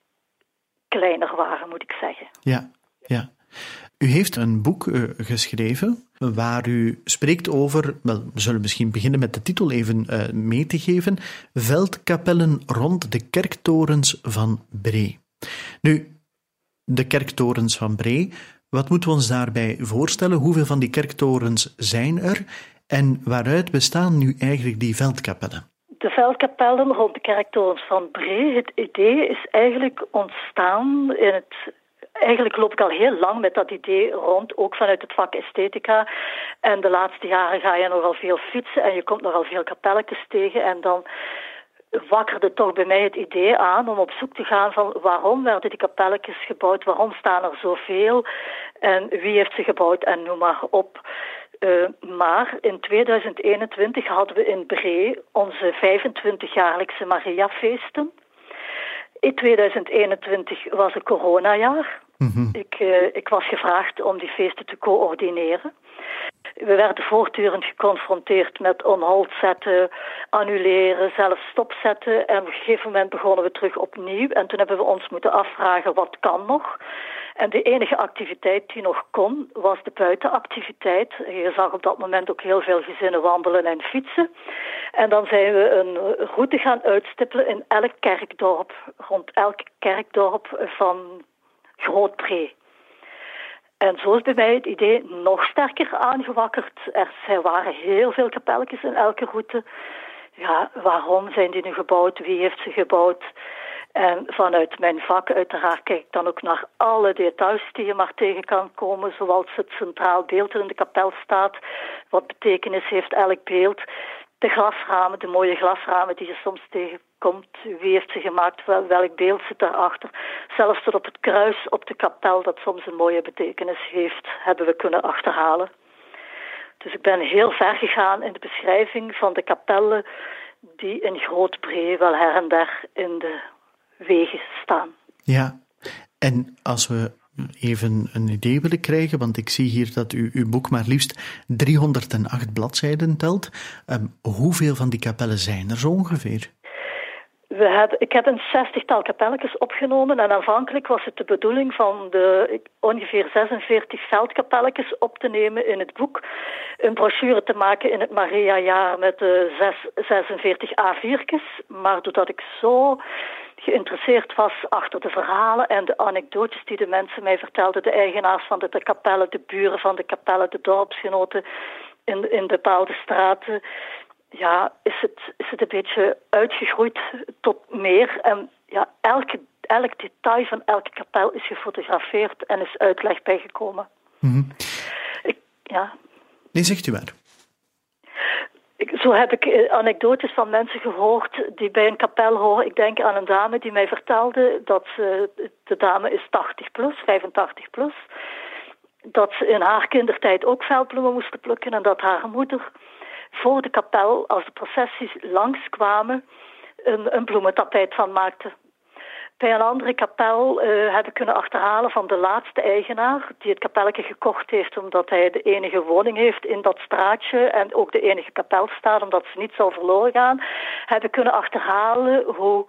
kleiner waren, moet ik zeggen. Ja, ja. U heeft een boek uh, geschreven waar u spreekt over, wel, we zullen misschien beginnen met de titel even uh, mee te geven, Veldkapellen rond de kerktorens van Bree. Nu, de kerktorens van Bree, wat moeten we ons daarbij voorstellen? Hoeveel van die kerktorens zijn er? En waaruit bestaan nu eigenlijk die veldkapellen? De veldkapellen rond de kerktorens van Bree, het idee is eigenlijk ontstaan in het... Eigenlijk loop ik al heel lang met dat idee rond, ook vanuit het vak esthetica. En de laatste jaren ga je nogal veel fietsen en je komt nogal veel kapelletjes tegen. En dan wakkerde toch bij mij het idee aan om op zoek te gaan van waarom werden die kapelletjes gebouwd, waarom staan er zoveel en wie heeft ze gebouwd en noem maar op. Uh, maar in tweeduizend eenentwintig hadden we in Bree onze vijfentwintigjaarlijkse Mariafeesten. In tweeduizend eenentwintig was een coronajaar. Mm-hmm. Ik, uh, ik was gevraagd om die feesten te coördineren. We werden voortdurend geconfronteerd met on hold zetten, annuleren, zelfs stopzetten. En op een gegeven moment begonnen we terug opnieuw. En toen hebben we ons moeten afvragen, wat kan nog? En de enige activiteit die nog kon, was de buitenactiviteit. Je zag op dat moment ook heel veel gezinnen wandelen en fietsen. En dan zijn we een route gaan uitstippelen in elk kerkdorp, rond elk kerkdorp van Groot Bree. En zo is bij mij het idee nog sterker aangewakkerd. Er waren heel veel kapelletjes in elke route. Ja, waarom zijn die nu gebouwd? Wie heeft ze gebouwd? En vanuit mijn vak uiteraard kijk ik dan ook naar alle details die je maar tegen kan komen. Zoals het centraal beeld dat in de kapel staat. Wat betekenis heeft elk beeld? De glasramen, de mooie glasramen die je soms tegenkomt. Wie heeft ze gemaakt? Welk beeld zit daarachter? Zelfs tot op het kruis op de kapel, dat soms een mooie betekenis heeft, hebben we kunnen achterhalen. Dus ik ben heel ver gegaan in de beschrijving van de kapellen die in Groot-Bree wel her en der in de wegen staan. Ja, en als we even een idee willen krijgen, want ik zie hier dat u uw boek maar liefst driehonderdacht bladzijden telt. Um, hoeveel van die kapellen zijn er zo ongeveer? We hebben, ik heb een zestigtal kapelletjes opgenomen en aanvankelijk was het de bedoeling van de ongeveer zesenveertig veldkapelletjes op te nemen in het boek. Een brochure te maken in het Maria-jaar met de zes, zesenveertig A vier'tjes. Maar doordat ik zo geïnteresseerd was achter de verhalen en de anekdotes die de mensen mij vertelden, de eigenaars van de, de kapellen, de buren van de kapellen, de dorpsgenoten in, in bepaalde straten, ja, is het, is het een beetje uitgegroeid tot meer. En ja, elke, elk detail van elke kapel is gefotografeerd en is uitleg bijgekomen. Mm-hmm. Ik, ja. Nee, zegt u maar. Ik, zo heb ik eh, anekdotes van mensen gehoord die bij een kapel horen. Ik denk aan een dame die mij vertelde dat ze, de dame is tachtig plus, vijfentachtig plus, dat ze in haar kindertijd ook veldbloemen moesten plukken en dat haar moeder voor de kapel, als de processies langskwamen, een, een bloementapijt van maakte. Bij een andere kapel uh, heb ik kunnen achterhalen van de laatste eigenaar, die het kapelletje gekocht heeft omdat hij de enige woning heeft in dat straatje en ook de enige kapel staat, omdat ze niet zou verloren gaan, heb ik kunnen achterhalen hoe,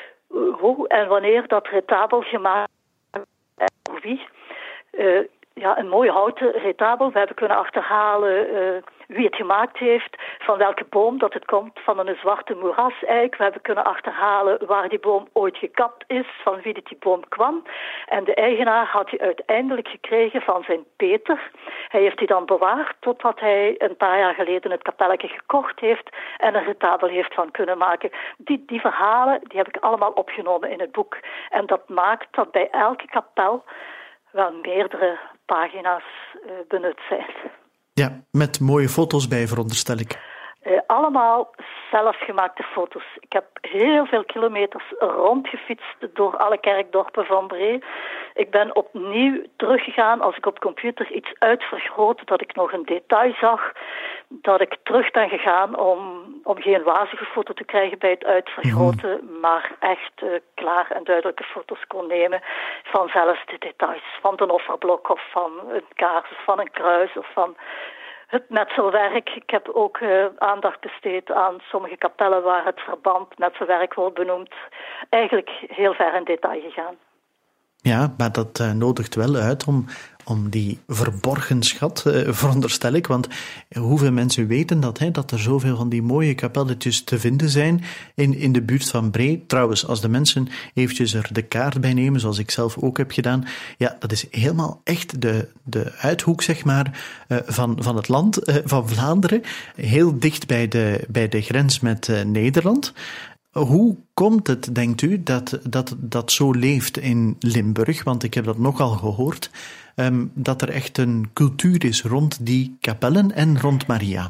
hoe en wanneer dat retabel gemaakt en door wie. Uh, Ja, een mooie houten retabel. We hebben kunnen achterhalen uh, wie het gemaakt heeft, van welke boom dat het komt, van een zwarte moeraseik. We hebben kunnen achterhalen waar die boom ooit gekapt is, van wie dit die boom kwam. En de eigenaar had hij uiteindelijk gekregen van zijn Peter. Hij heeft die dan bewaard totdat hij een paar jaar geleden het kapelletje gekocht heeft en een retabel heeft van kunnen maken. Die, die verhalen die heb ik allemaal opgenomen in het boek. En dat maakt dat bij elke kapel wel meerdere pagina's uh, benut zijn. Ja, met mooie foto's bij, veronderstel ik. Uh, allemaal zelfgemaakte foto's. Ik heb heel veel kilometers rondgefietst door alle kerkdorpen van Bree. Ik ben opnieuw teruggegaan als ik op computer iets uitvergroot, dat ik nog een detail zag, dat ik terug ben gegaan om, om geen wazige foto te krijgen bij het uitvergroten, mm-hmm. maar echt uh, klaar en duidelijke foto's kon nemen van zelfs de details, van een offerblok of van een kaars of van een kruis of van het metselwerk. Ik heb ook uh, aandacht besteed aan sommige kapellen waar het verband metselwerk wordt benoemd. Eigenlijk heel ver in detail gegaan. Ja, maar dat uh, nodigt wel uit om, om die verborgen schat, uh, veronderstel ik. Want hoeveel mensen weten dat, hè, dat er zoveel van die mooie kapelletjes te vinden zijn in, in de buurt van Bree. Trouwens, als de mensen eventjes er de kaart bij nemen, zoals ik zelf ook heb gedaan, ja, dat is helemaal echt de, de uithoek, zeg maar, uh, van, van het land, uh, van Vlaanderen. Heel dicht bij de, bij de grens met uh, Nederland. Hoe komt het, denkt u, dat, dat dat zo leeft in Limburg? Want ik heb dat nogal gehoord, um, dat er echt een cultuur is rond die kapellen en rond Maria.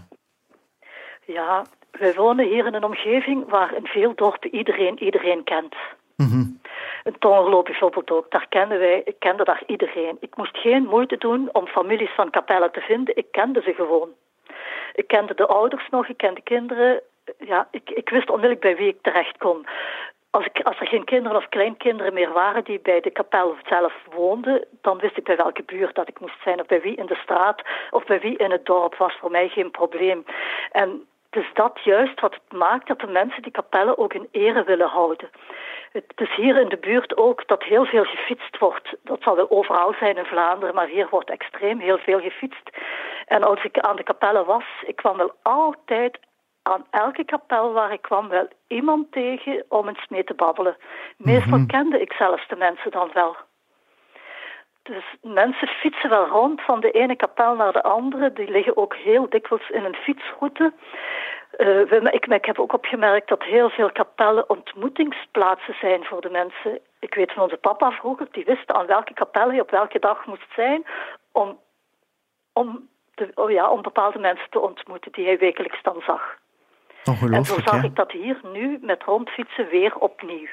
Ja, wij wonen hier in een omgeving waar in veel dorpen iedereen iedereen kent. Mm-hmm. Een Tongerlo bijvoorbeeld ook, daar kenden wij, ik kende daar iedereen. Ik moest geen moeite doen om families van kapellen te vinden, ik kende ze gewoon. Ik kende de ouders nog, ik kende kinderen. Ja, ik, ik wist onmiddellijk bij wie ik terecht kon. Als, ik, als er geen kinderen of kleinkinderen meer waren die bij de kapel zelf woonden, dan wist ik bij welke buurt dat ik moest zijn, of bij wie in de straat, of bij wie in het dorp, was voor mij geen probleem. En het is dat juist wat het maakt dat de mensen die kapellen ook in ere willen houden. Het is hier in de buurt ook dat heel veel gefietst wordt. Dat zal wel overal zijn in Vlaanderen, maar hier wordt extreem heel veel gefietst. En als ik aan de kapellen was, ik kwam wel altijd aan elke kapel waar ik kwam wel iemand tegen om eens mee te babbelen. Meestal mm-hmm. kende ik zelfs de mensen dan wel. Dus mensen fietsen wel rond van de ene kapel naar de andere. Die liggen ook heel dikwijls in een fietsroute. Uh, we, ik, ik heb ook opgemerkt dat heel veel kapellen ontmoetingsplaatsen zijn voor de mensen. Ik weet van onze papa vroeger, die wist aan welke kapel hij op welke dag moest zijn om, om, de, oh ja, om bepaalde mensen te ontmoeten die hij wekelijks dan zag. En zo zag ja. ik dat hier nu met rondfietsen weer opnieuw.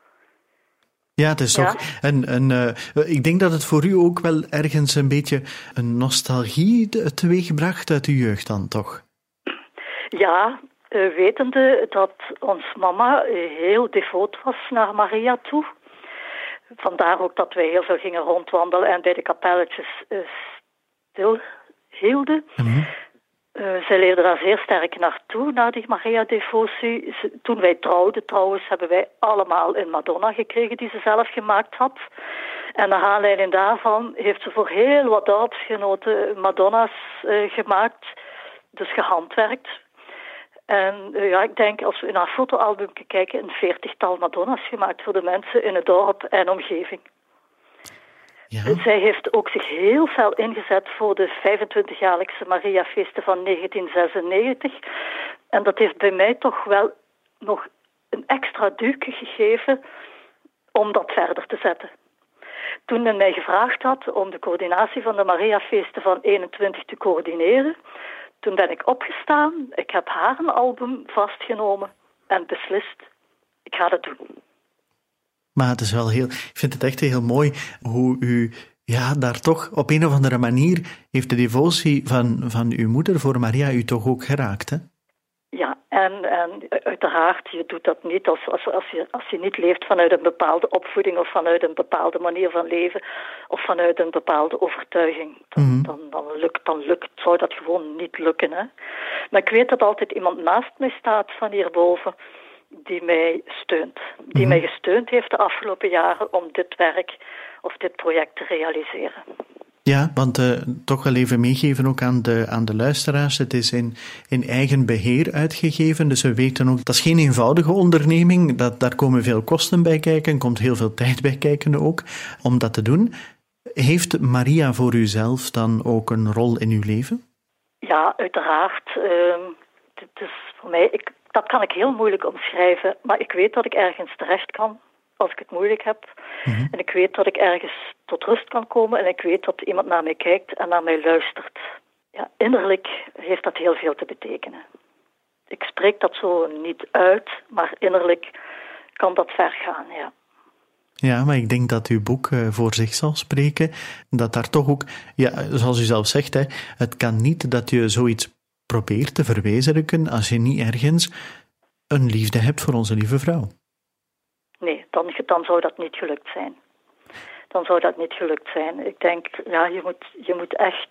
Ja, het is ja. toch... En, en, uh, ik denk dat het voor u ook wel ergens een beetje een nostalgie teweegbracht uit uw jeugd dan, toch? Ja, uh, wetende dat ons mama heel devoot was naar Maria toe. Vandaar ook dat wij heel veel gingen rondwandelen en bij de kapelletjes uh, stilhielden. Mm-hmm. Uh, zij leerde daar zeer sterk naartoe, naar die Maria-devotie. Toen wij trouwden, trouwens, hebben wij allemaal een Madonna gekregen die ze zelf gemaakt had. En naar aanleiding daarvan heeft ze voor heel wat dorpsgenoten Madonna's uh, gemaakt, dus gehandwerkt. En uh, ja, ik denk, als we in haar fotoalbum kijken, een veertigtal Madonna's gemaakt voor de mensen in het dorp en omgeving. Ja. Zij heeft ook zich heel fel ingezet voor de vijfentwintigjaarlijkse Mariafeesten van negentien zesennegentig. En dat heeft bij mij toch wel nog een extra duwtje gegeven om dat verder te zetten. Toen men mij gevraagd had om de coördinatie van de Mariafeesten van eenentwintig te coördineren, toen ben ik opgestaan, ik heb haar een album vastgenomen en beslist, ik ga dat doen. Maar het is wel heel, ik vind het echt heel mooi hoe u ja, daar toch op een of andere manier heeft de devotie van, van uw moeder voor Maria u toch ook geraakt, hè? Ja, en, en uiteraard, je doet dat niet als, als, als, je, als je niet leeft vanuit een bepaalde opvoeding of vanuit een bepaalde manier van leven of vanuit een bepaalde overtuiging. Dan, mm-hmm. dan, dan, lukt, dan lukt, zou dat gewoon niet lukken, hè? Maar ik weet dat altijd iemand naast mij staat van hierboven die mij steunt. Die mm-hmm. mij gesteund heeft de afgelopen jaren om dit werk of dit project te realiseren. Ja, want uh, toch wel even meegeven ook aan de, aan de luisteraars. Het is in, in eigen beheer uitgegeven, dus we weten ook, dat is geen eenvoudige onderneming. Dat, daar komen veel kosten bij kijken, komt heel veel tijd bij kijken ook, om dat te doen. Heeft Maria voor u zelf dan ook een rol in uw leven? Ja, uiteraard. Uh, het is voor mij... Ik, Dat kan ik heel moeilijk omschrijven, maar ik weet dat ik ergens terecht kan als ik het moeilijk heb. Mm-hmm. En ik weet dat ik ergens tot rust kan komen en ik weet dat iemand naar mij kijkt en naar mij luistert. Ja, innerlijk heeft dat heel veel te betekenen. Ik spreek dat zo niet uit, maar innerlijk kan dat ver gaan, ja. Ja, maar ik denk dat uw boek uh, voor zich zal spreken, dat daar toch ook, ja, zoals u zelf zegt, hè, het kan niet dat je zoiets probeer te verwezenlijken als je niet ergens een liefde hebt voor onze lieve vrouw. Nee, dan, dan zou dat niet gelukt zijn. Dan zou dat niet gelukt zijn. Ik denk, ja, je moet, je moet echt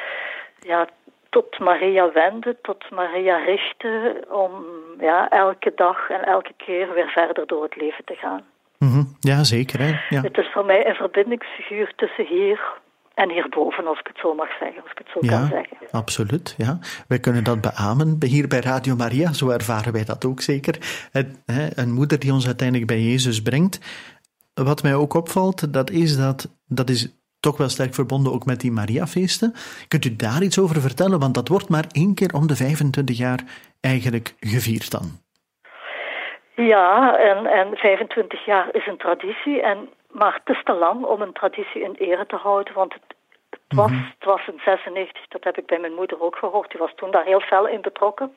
ja, tot Maria wenden, tot Maria richten, om ja, elke dag en elke keer weer verder door het leven te gaan. Mm-hmm. Ja, zeker. Hè? Ja. Het is voor mij een verbindingsfiguur tussen hier en hierboven, als ik het zo mag zeggen, als ik het zo ja, kan zeggen. Absoluut, ja. Wij kunnen dat beamen hier bij Radio Maria, zo ervaren wij dat ook zeker. Het, hè, een moeder die ons uiteindelijk bij Jezus brengt. Wat mij ook opvalt, dat is dat, dat is toch wel sterk verbonden ook met die Mariafeesten. Kunt u daar iets over vertellen? Want dat wordt maar één keer om de vijfentwintig jaar eigenlijk gevierd dan. Ja, en, en vijfentwintig jaar is een traditie, en, maar het is te lang om een traditie in ere te houden, want het, het, was, mm-hmm. het was in zesennegentig, dat heb ik bij mijn moeder ook gehoord, die was toen daar heel fel in betrokken.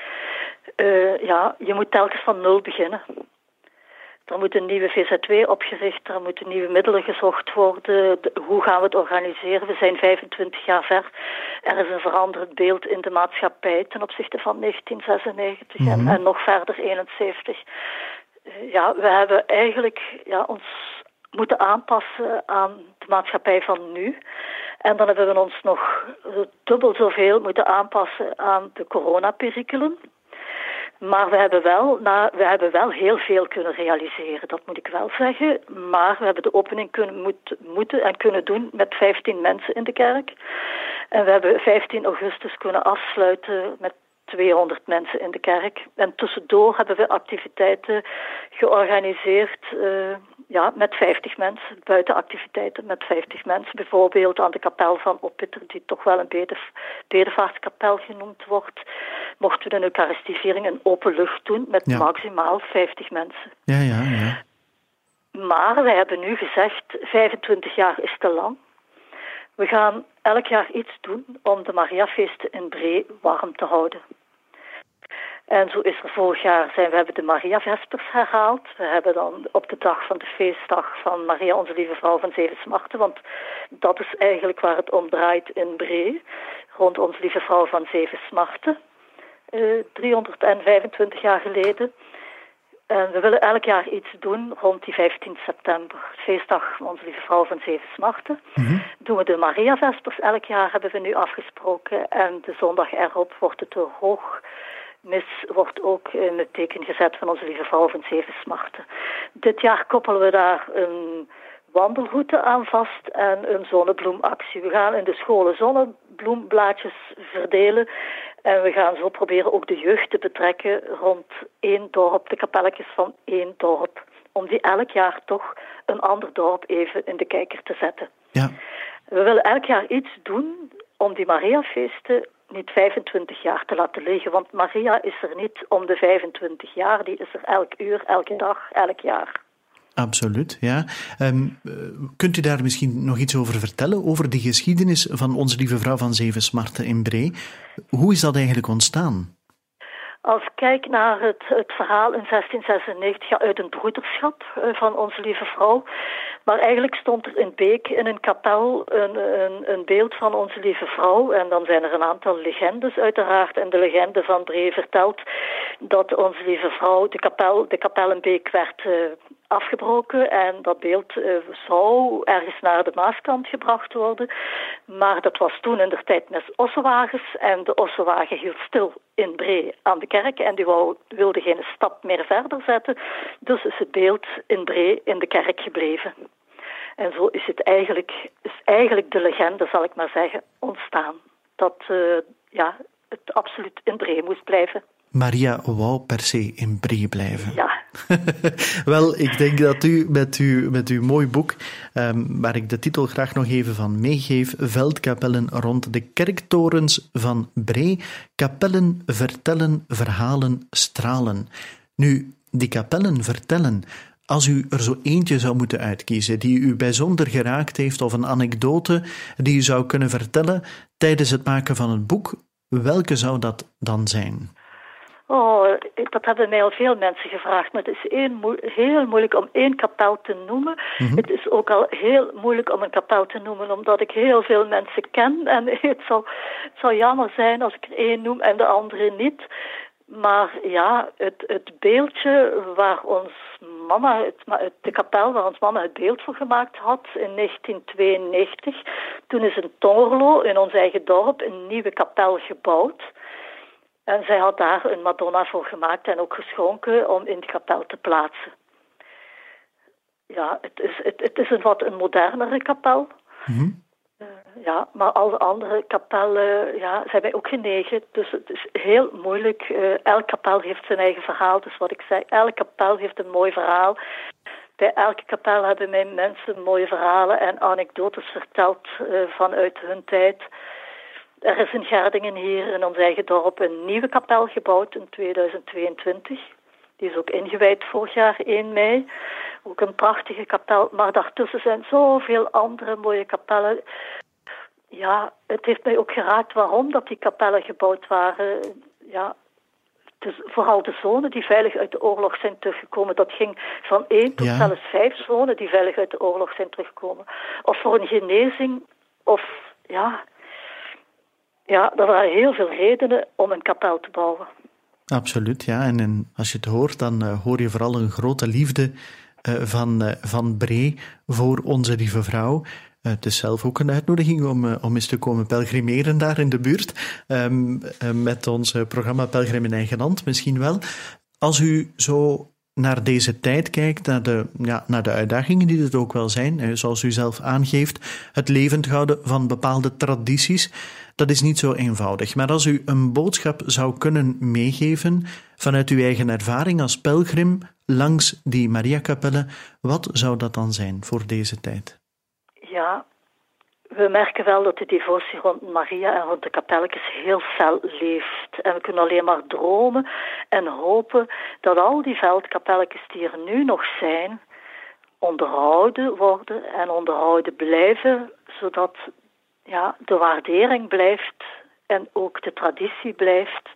Uh, ja, je moet telkens van nul beginnen. Er moet een nieuwe V Z W opgericht, er moeten nieuwe middelen gezocht worden. De, hoe gaan we het organiseren? We zijn vijfentwintig jaar ver. Er is een veranderd beeld in de maatschappij ten opzichte van negentien zesennegentig mm-hmm. en, en nog verder eenenzeventig. Uh, ja, we hebben eigenlijk ja, ons moeten aanpassen aan de maatschappij van nu. En dan hebben we ons nog dubbel zoveel moeten aanpassen aan de coronaperikelen. Maar we hebben, wel, nou, we hebben wel heel veel kunnen realiseren, dat moet ik wel zeggen. Maar we hebben de opening kunnen, moet, moeten en kunnen doen met vijftien mensen in de kerk. En we hebben vijftien augustus kunnen afsluiten met tweehonderd mensen in de kerk. En tussendoor hebben we activiteiten georganiseerd uh, ja, met vijftig mensen, buitenactiviteiten met vijftig mensen. Bijvoorbeeld aan de kapel van Oppitter, die toch wel een bedef- bedevaartskapel genoemd wordt, mochten we een eucharistisering in open lucht doen met ja. maximaal vijftig mensen. Ja, ja, ja. Maar wij hebben nu gezegd, vijfentwintig jaar is te lang. We gaan elk jaar iets doen om de Mariafeesten in Bree warm te houden. En zo is er vorig jaar, zijn, we hebben de Maria-vespers herhaald. We hebben dan op de dag van de feestdag van Maria, onze lieve vrouw van Zeven Smarten, want dat is eigenlijk waar het om draait in Bree, rond onze lieve vrouw van Zeven Smarten, eh, driehonderdvijfentwintig jaar geleden. En we willen elk jaar iets doen rond die vijftien september, feestdag van onze lieve vrouw van Zeven Smarten. Mm-hmm. Doen we de Maria-vespers elk jaar, hebben we nu afgesproken. En de zondag erop wordt het de hoogmis wordt ook in het teken gezet van onze lieve vrouw van Zeven Smarten. Dit jaar koppelen we daar een wandelroute aan vast en een zonnebloemactie. We gaan in de scholen zonnebloemblaadjes verdelen. En we gaan zo proberen ook de jeugd te betrekken rond één dorp, de kapelletjes van één dorp. Om die elk jaar toch een ander dorp even in de kijker te zetten. Ja. We willen elk jaar iets doen om die Mariafeesten niet vijfentwintig jaar te laten liggen. Want Maria is er niet om de vijfentwintig jaar, die is er elk uur, elke dag, elk jaar. Absoluut, ja. Um, kunt u daar misschien nog iets over vertellen, over de geschiedenis van onze lieve vrouw van Zeven Smarten in Bree? Hoe is dat eigenlijk ontstaan? Als ik kijk naar het, het verhaal in zestien zesennegentig ja, uit een broederschap uh, van onze lieve vrouw, maar eigenlijk stond er in Beek in een kapel een, een, een beeld van onze lieve vrouw en dan zijn er een aantal legendes uiteraard en de legende van Bree vertelt dat onze lieve vrouw, de kapel, de kapel in Beek werd uh, afgebroken en dat beeld uh, zou ergens naar de Maaskant gebracht worden, maar dat was toen in de tijd met ossenwagens en de ossenwagen hield stil in Bree aan de kerk en die wou, wilde geen stap meer verder zetten, dus is het beeld in Bree in de kerk gebleven. En zo is het eigenlijk, is eigenlijk de legende, zal ik maar zeggen, ontstaan. Dat uh, ja, het absoluut in Bree moest blijven. Maria wou per se in Bree blijven. Ja. Wel, ik denk dat u met, u met uw mooi boek, um, waar ik de titel graag nog even van meegeef, Veldkapellen rond de kerktorens van Bree, kapellen vertellen, verhalen, stralen. Nu, die kapellen vertellen, als u er zo eentje zou moeten uitkiezen die u bijzonder geraakt heeft of een anekdote die u zou kunnen vertellen tijdens het maken van het boek, welke zou dat dan zijn? Oh, dat hebben mij al veel mensen gevraagd, maar het is één, heel moeilijk om één kapel te noemen. Mm-hmm. Het is ook al heel moeilijk om een kapel te noemen, omdat ik heel veel mensen ken. En het zou, het zou jammer zijn als ik er één noem en de andere niet. Maar ja, het, het beeldje waar ons mama, het, de kapel waar ons mama het beeld voor gemaakt had in negentien tweeënnegentig, toen is in Tongerlo, in ons eigen dorp, een nieuwe kapel gebouwd. En zij had daar een Madonna voor gemaakt en ook geschonken om in de kapel te plaatsen. Ja, het is, het, het is een wat een modernere kapel. Mm-hmm. Uh, ja, maar alle andere kapellen ja, zijn wij ook genegen. Dus het is heel moeilijk. Uh, elk kapel heeft zijn eigen verhaal. Dus wat ik zei, elke kapel heeft een mooi verhaal. Bij elke kapel hebben mijn mensen mooie verhalen en anekdotes verteld uh, vanuit hun tijd. Er is in Gerdingen hier in ons eigen dorp een nieuwe kapel gebouwd in tweeduizend tweeëntwintig. Die is ook ingewijd vorig jaar één mei. Ook een prachtige kapel, maar daartussen zijn zoveel andere mooie kapellen. Ja, het heeft mij ook geraakt waarom dat die kapellen gebouwd waren. Ja, dus vooral de zonen die veilig uit de oorlog zijn teruggekomen. Dat ging van één tot ja. zelfs vijf zonen die veilig uit de oorlog zijn teruggekomen. Of voor een genezing, of ja... Ja, er waren heel veel redenen om een kapel te bouwen. Absoluut, ja. En, en als je het hoort, dan uh, hoor je vooral een grote liefde uh, van, uh, van Bree voor onze lieve vrouw. Uh, het is zelf ook een uitnodiging om, uh, om eens te komen pelgrimeren daar in de buurt. Um, uh, met ons uh, programma Pelgrim in eigen hand misschien wel. Als u zo naar deze tijd kijkt, naar de, ja, naar de uitdagingen die er ook wel zijn, zoals u zelf aangeeft, het levend houden van bepaalde tradities, dat is niet zo eenvoudig. Maar als u een boodschap zou kunnen meegeven vanuit uw eigen ervaring als pelgrim langs die Mariakapellen, wat zou dat dan zijn voor deze tijd? Ja, we merken wel dat de devotie rond Maria en rond de kapelletjes heel fel leeft. En we kunnen alleen maar dromen en hopen dat al die veldkapelletjes die er nu nog zijn, onderhouden worden en onderhouden blijven, zodat ja, de waardering blijft en ook de traditie blijft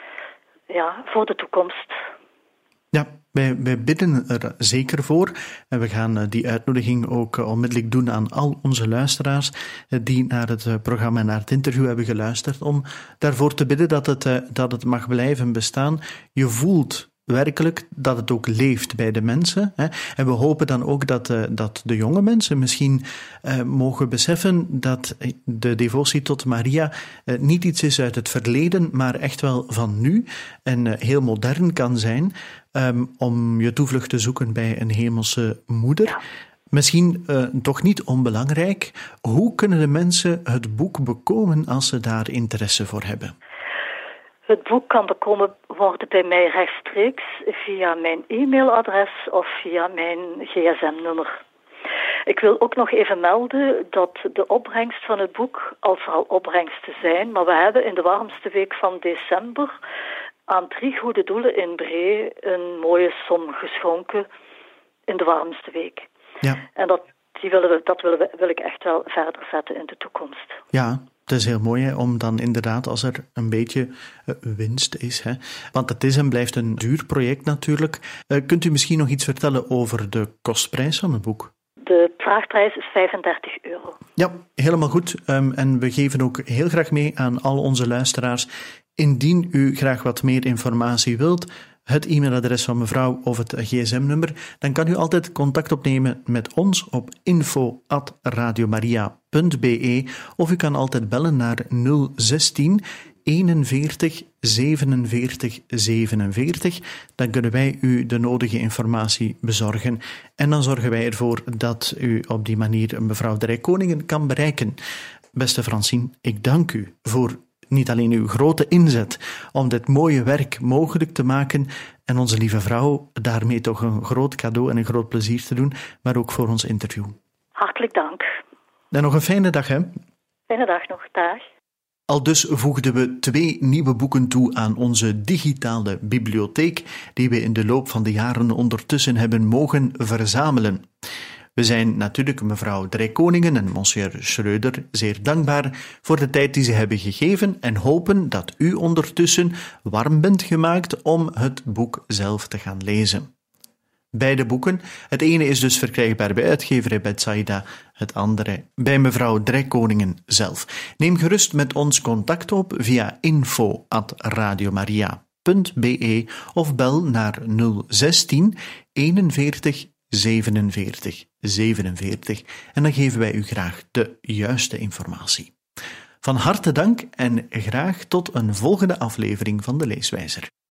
ja, voor de toekomst. Ja, wij, wij bidden er zeker voor en we gaan die uitnodiging ook onmiddellijk doen aan al onze luisteraars die naar het programma en naar het interview hebben geluisterd, om daarvoor te bidden dat het, dat het mag blijven bestaan. Je voelt werkelijk dat het ook leeft bij de mensen. Hè? En we hopen dan ook dat, uh, dat de jonge mensen misschien uh, mogen beseffen dat de devotie tot Maria uh, niet iets is uit het verleden, maar echt wel van nu en uh, heel modern kan zijn, um, om je toevlucht te zoeken bij een hemelse moeder. Ja. Misschien uh, toch niet onbelangrijk, hoe kunnen de mensen het boek bekomen als ze daar interesse voor hebben? Het boek kan bekomen worden bij mij rechtstreeks via mijn e-mailadres of via mijn gsm-nummer. Ik wil ook nog even melden dat de opbrengst van het boek, als er al opbrengsten zijn, maar we hebben in de warmste week van december aan drie goede doelen in Bree een mooie som geschonken in de warmste week. Ja. En dat, die willen we, dat willen we, wil ik echt wel verder zetten in de toekomst. Ja. Het is heel mooi hè, om dan inderdaad, als er een beetje uh, winst is, hè, want het is en blijft een duur project natuurlijk. Uh, kunt u misschien nog iets vertellen over de kostprijs van het boek? De vraagprijs is vijfendertig euro. Ja, helemaal goed. Um, en we geven ook heel graag mee aan al onze luisteraars. Indien u graag wat meer informatie wilt, het e-mailadres van mevrouw of het gsm-nummer, dan kan u altijd contact opnemen met ons op info at radiomaria punt be of u kan altijd bellen naar nul zestien eenenveertig zevenenveertig zevenenveertig. Dan kunnen wij u de nodige informatie bezorgen en dan zorgen wij ervoor dat u op die manier mevrouw de Rijkoningen kan bereiken. Beste Francine, ik dank u voor niet alleen uw grote inzet om dit mooie werk mogelijk te maken en onze lieve vrouw daarmee toch een groot cadeau en een groot plezier te doen, maar ook voor ons interview. Hartelijk dank. En nog een fijne dag, hè? Fijne dag nog, dag. Aldus voegden we twee nieuwe boeken toe aan onze digitale bibliotheek, die we in de loop van de jaren ondertussen hebben mogen verzamelen. We zijn natuurlijk mevrouw de Rijkoningen en monsieur Schreuder zeer dankbaar voor de tijd die ze hebben gegeven en hopen dat u ondertussen warm bent gemaakt om het boek zelf te gaan lezen. Beide boeken, het ene is dus verkrijgbaar bij uitgeverij Betsaida, het andere bij mevrouw de Rijkoningen zelf. Neem gerust met ons contact op via info at radiomaria punt be of bel naar nul zestien eenenveertig zevenenveertig zevenenveertig en dan geven wij u graag de juiste informatie. Van harte dank en graag tot een volgende aflevering van de Leeswijzer.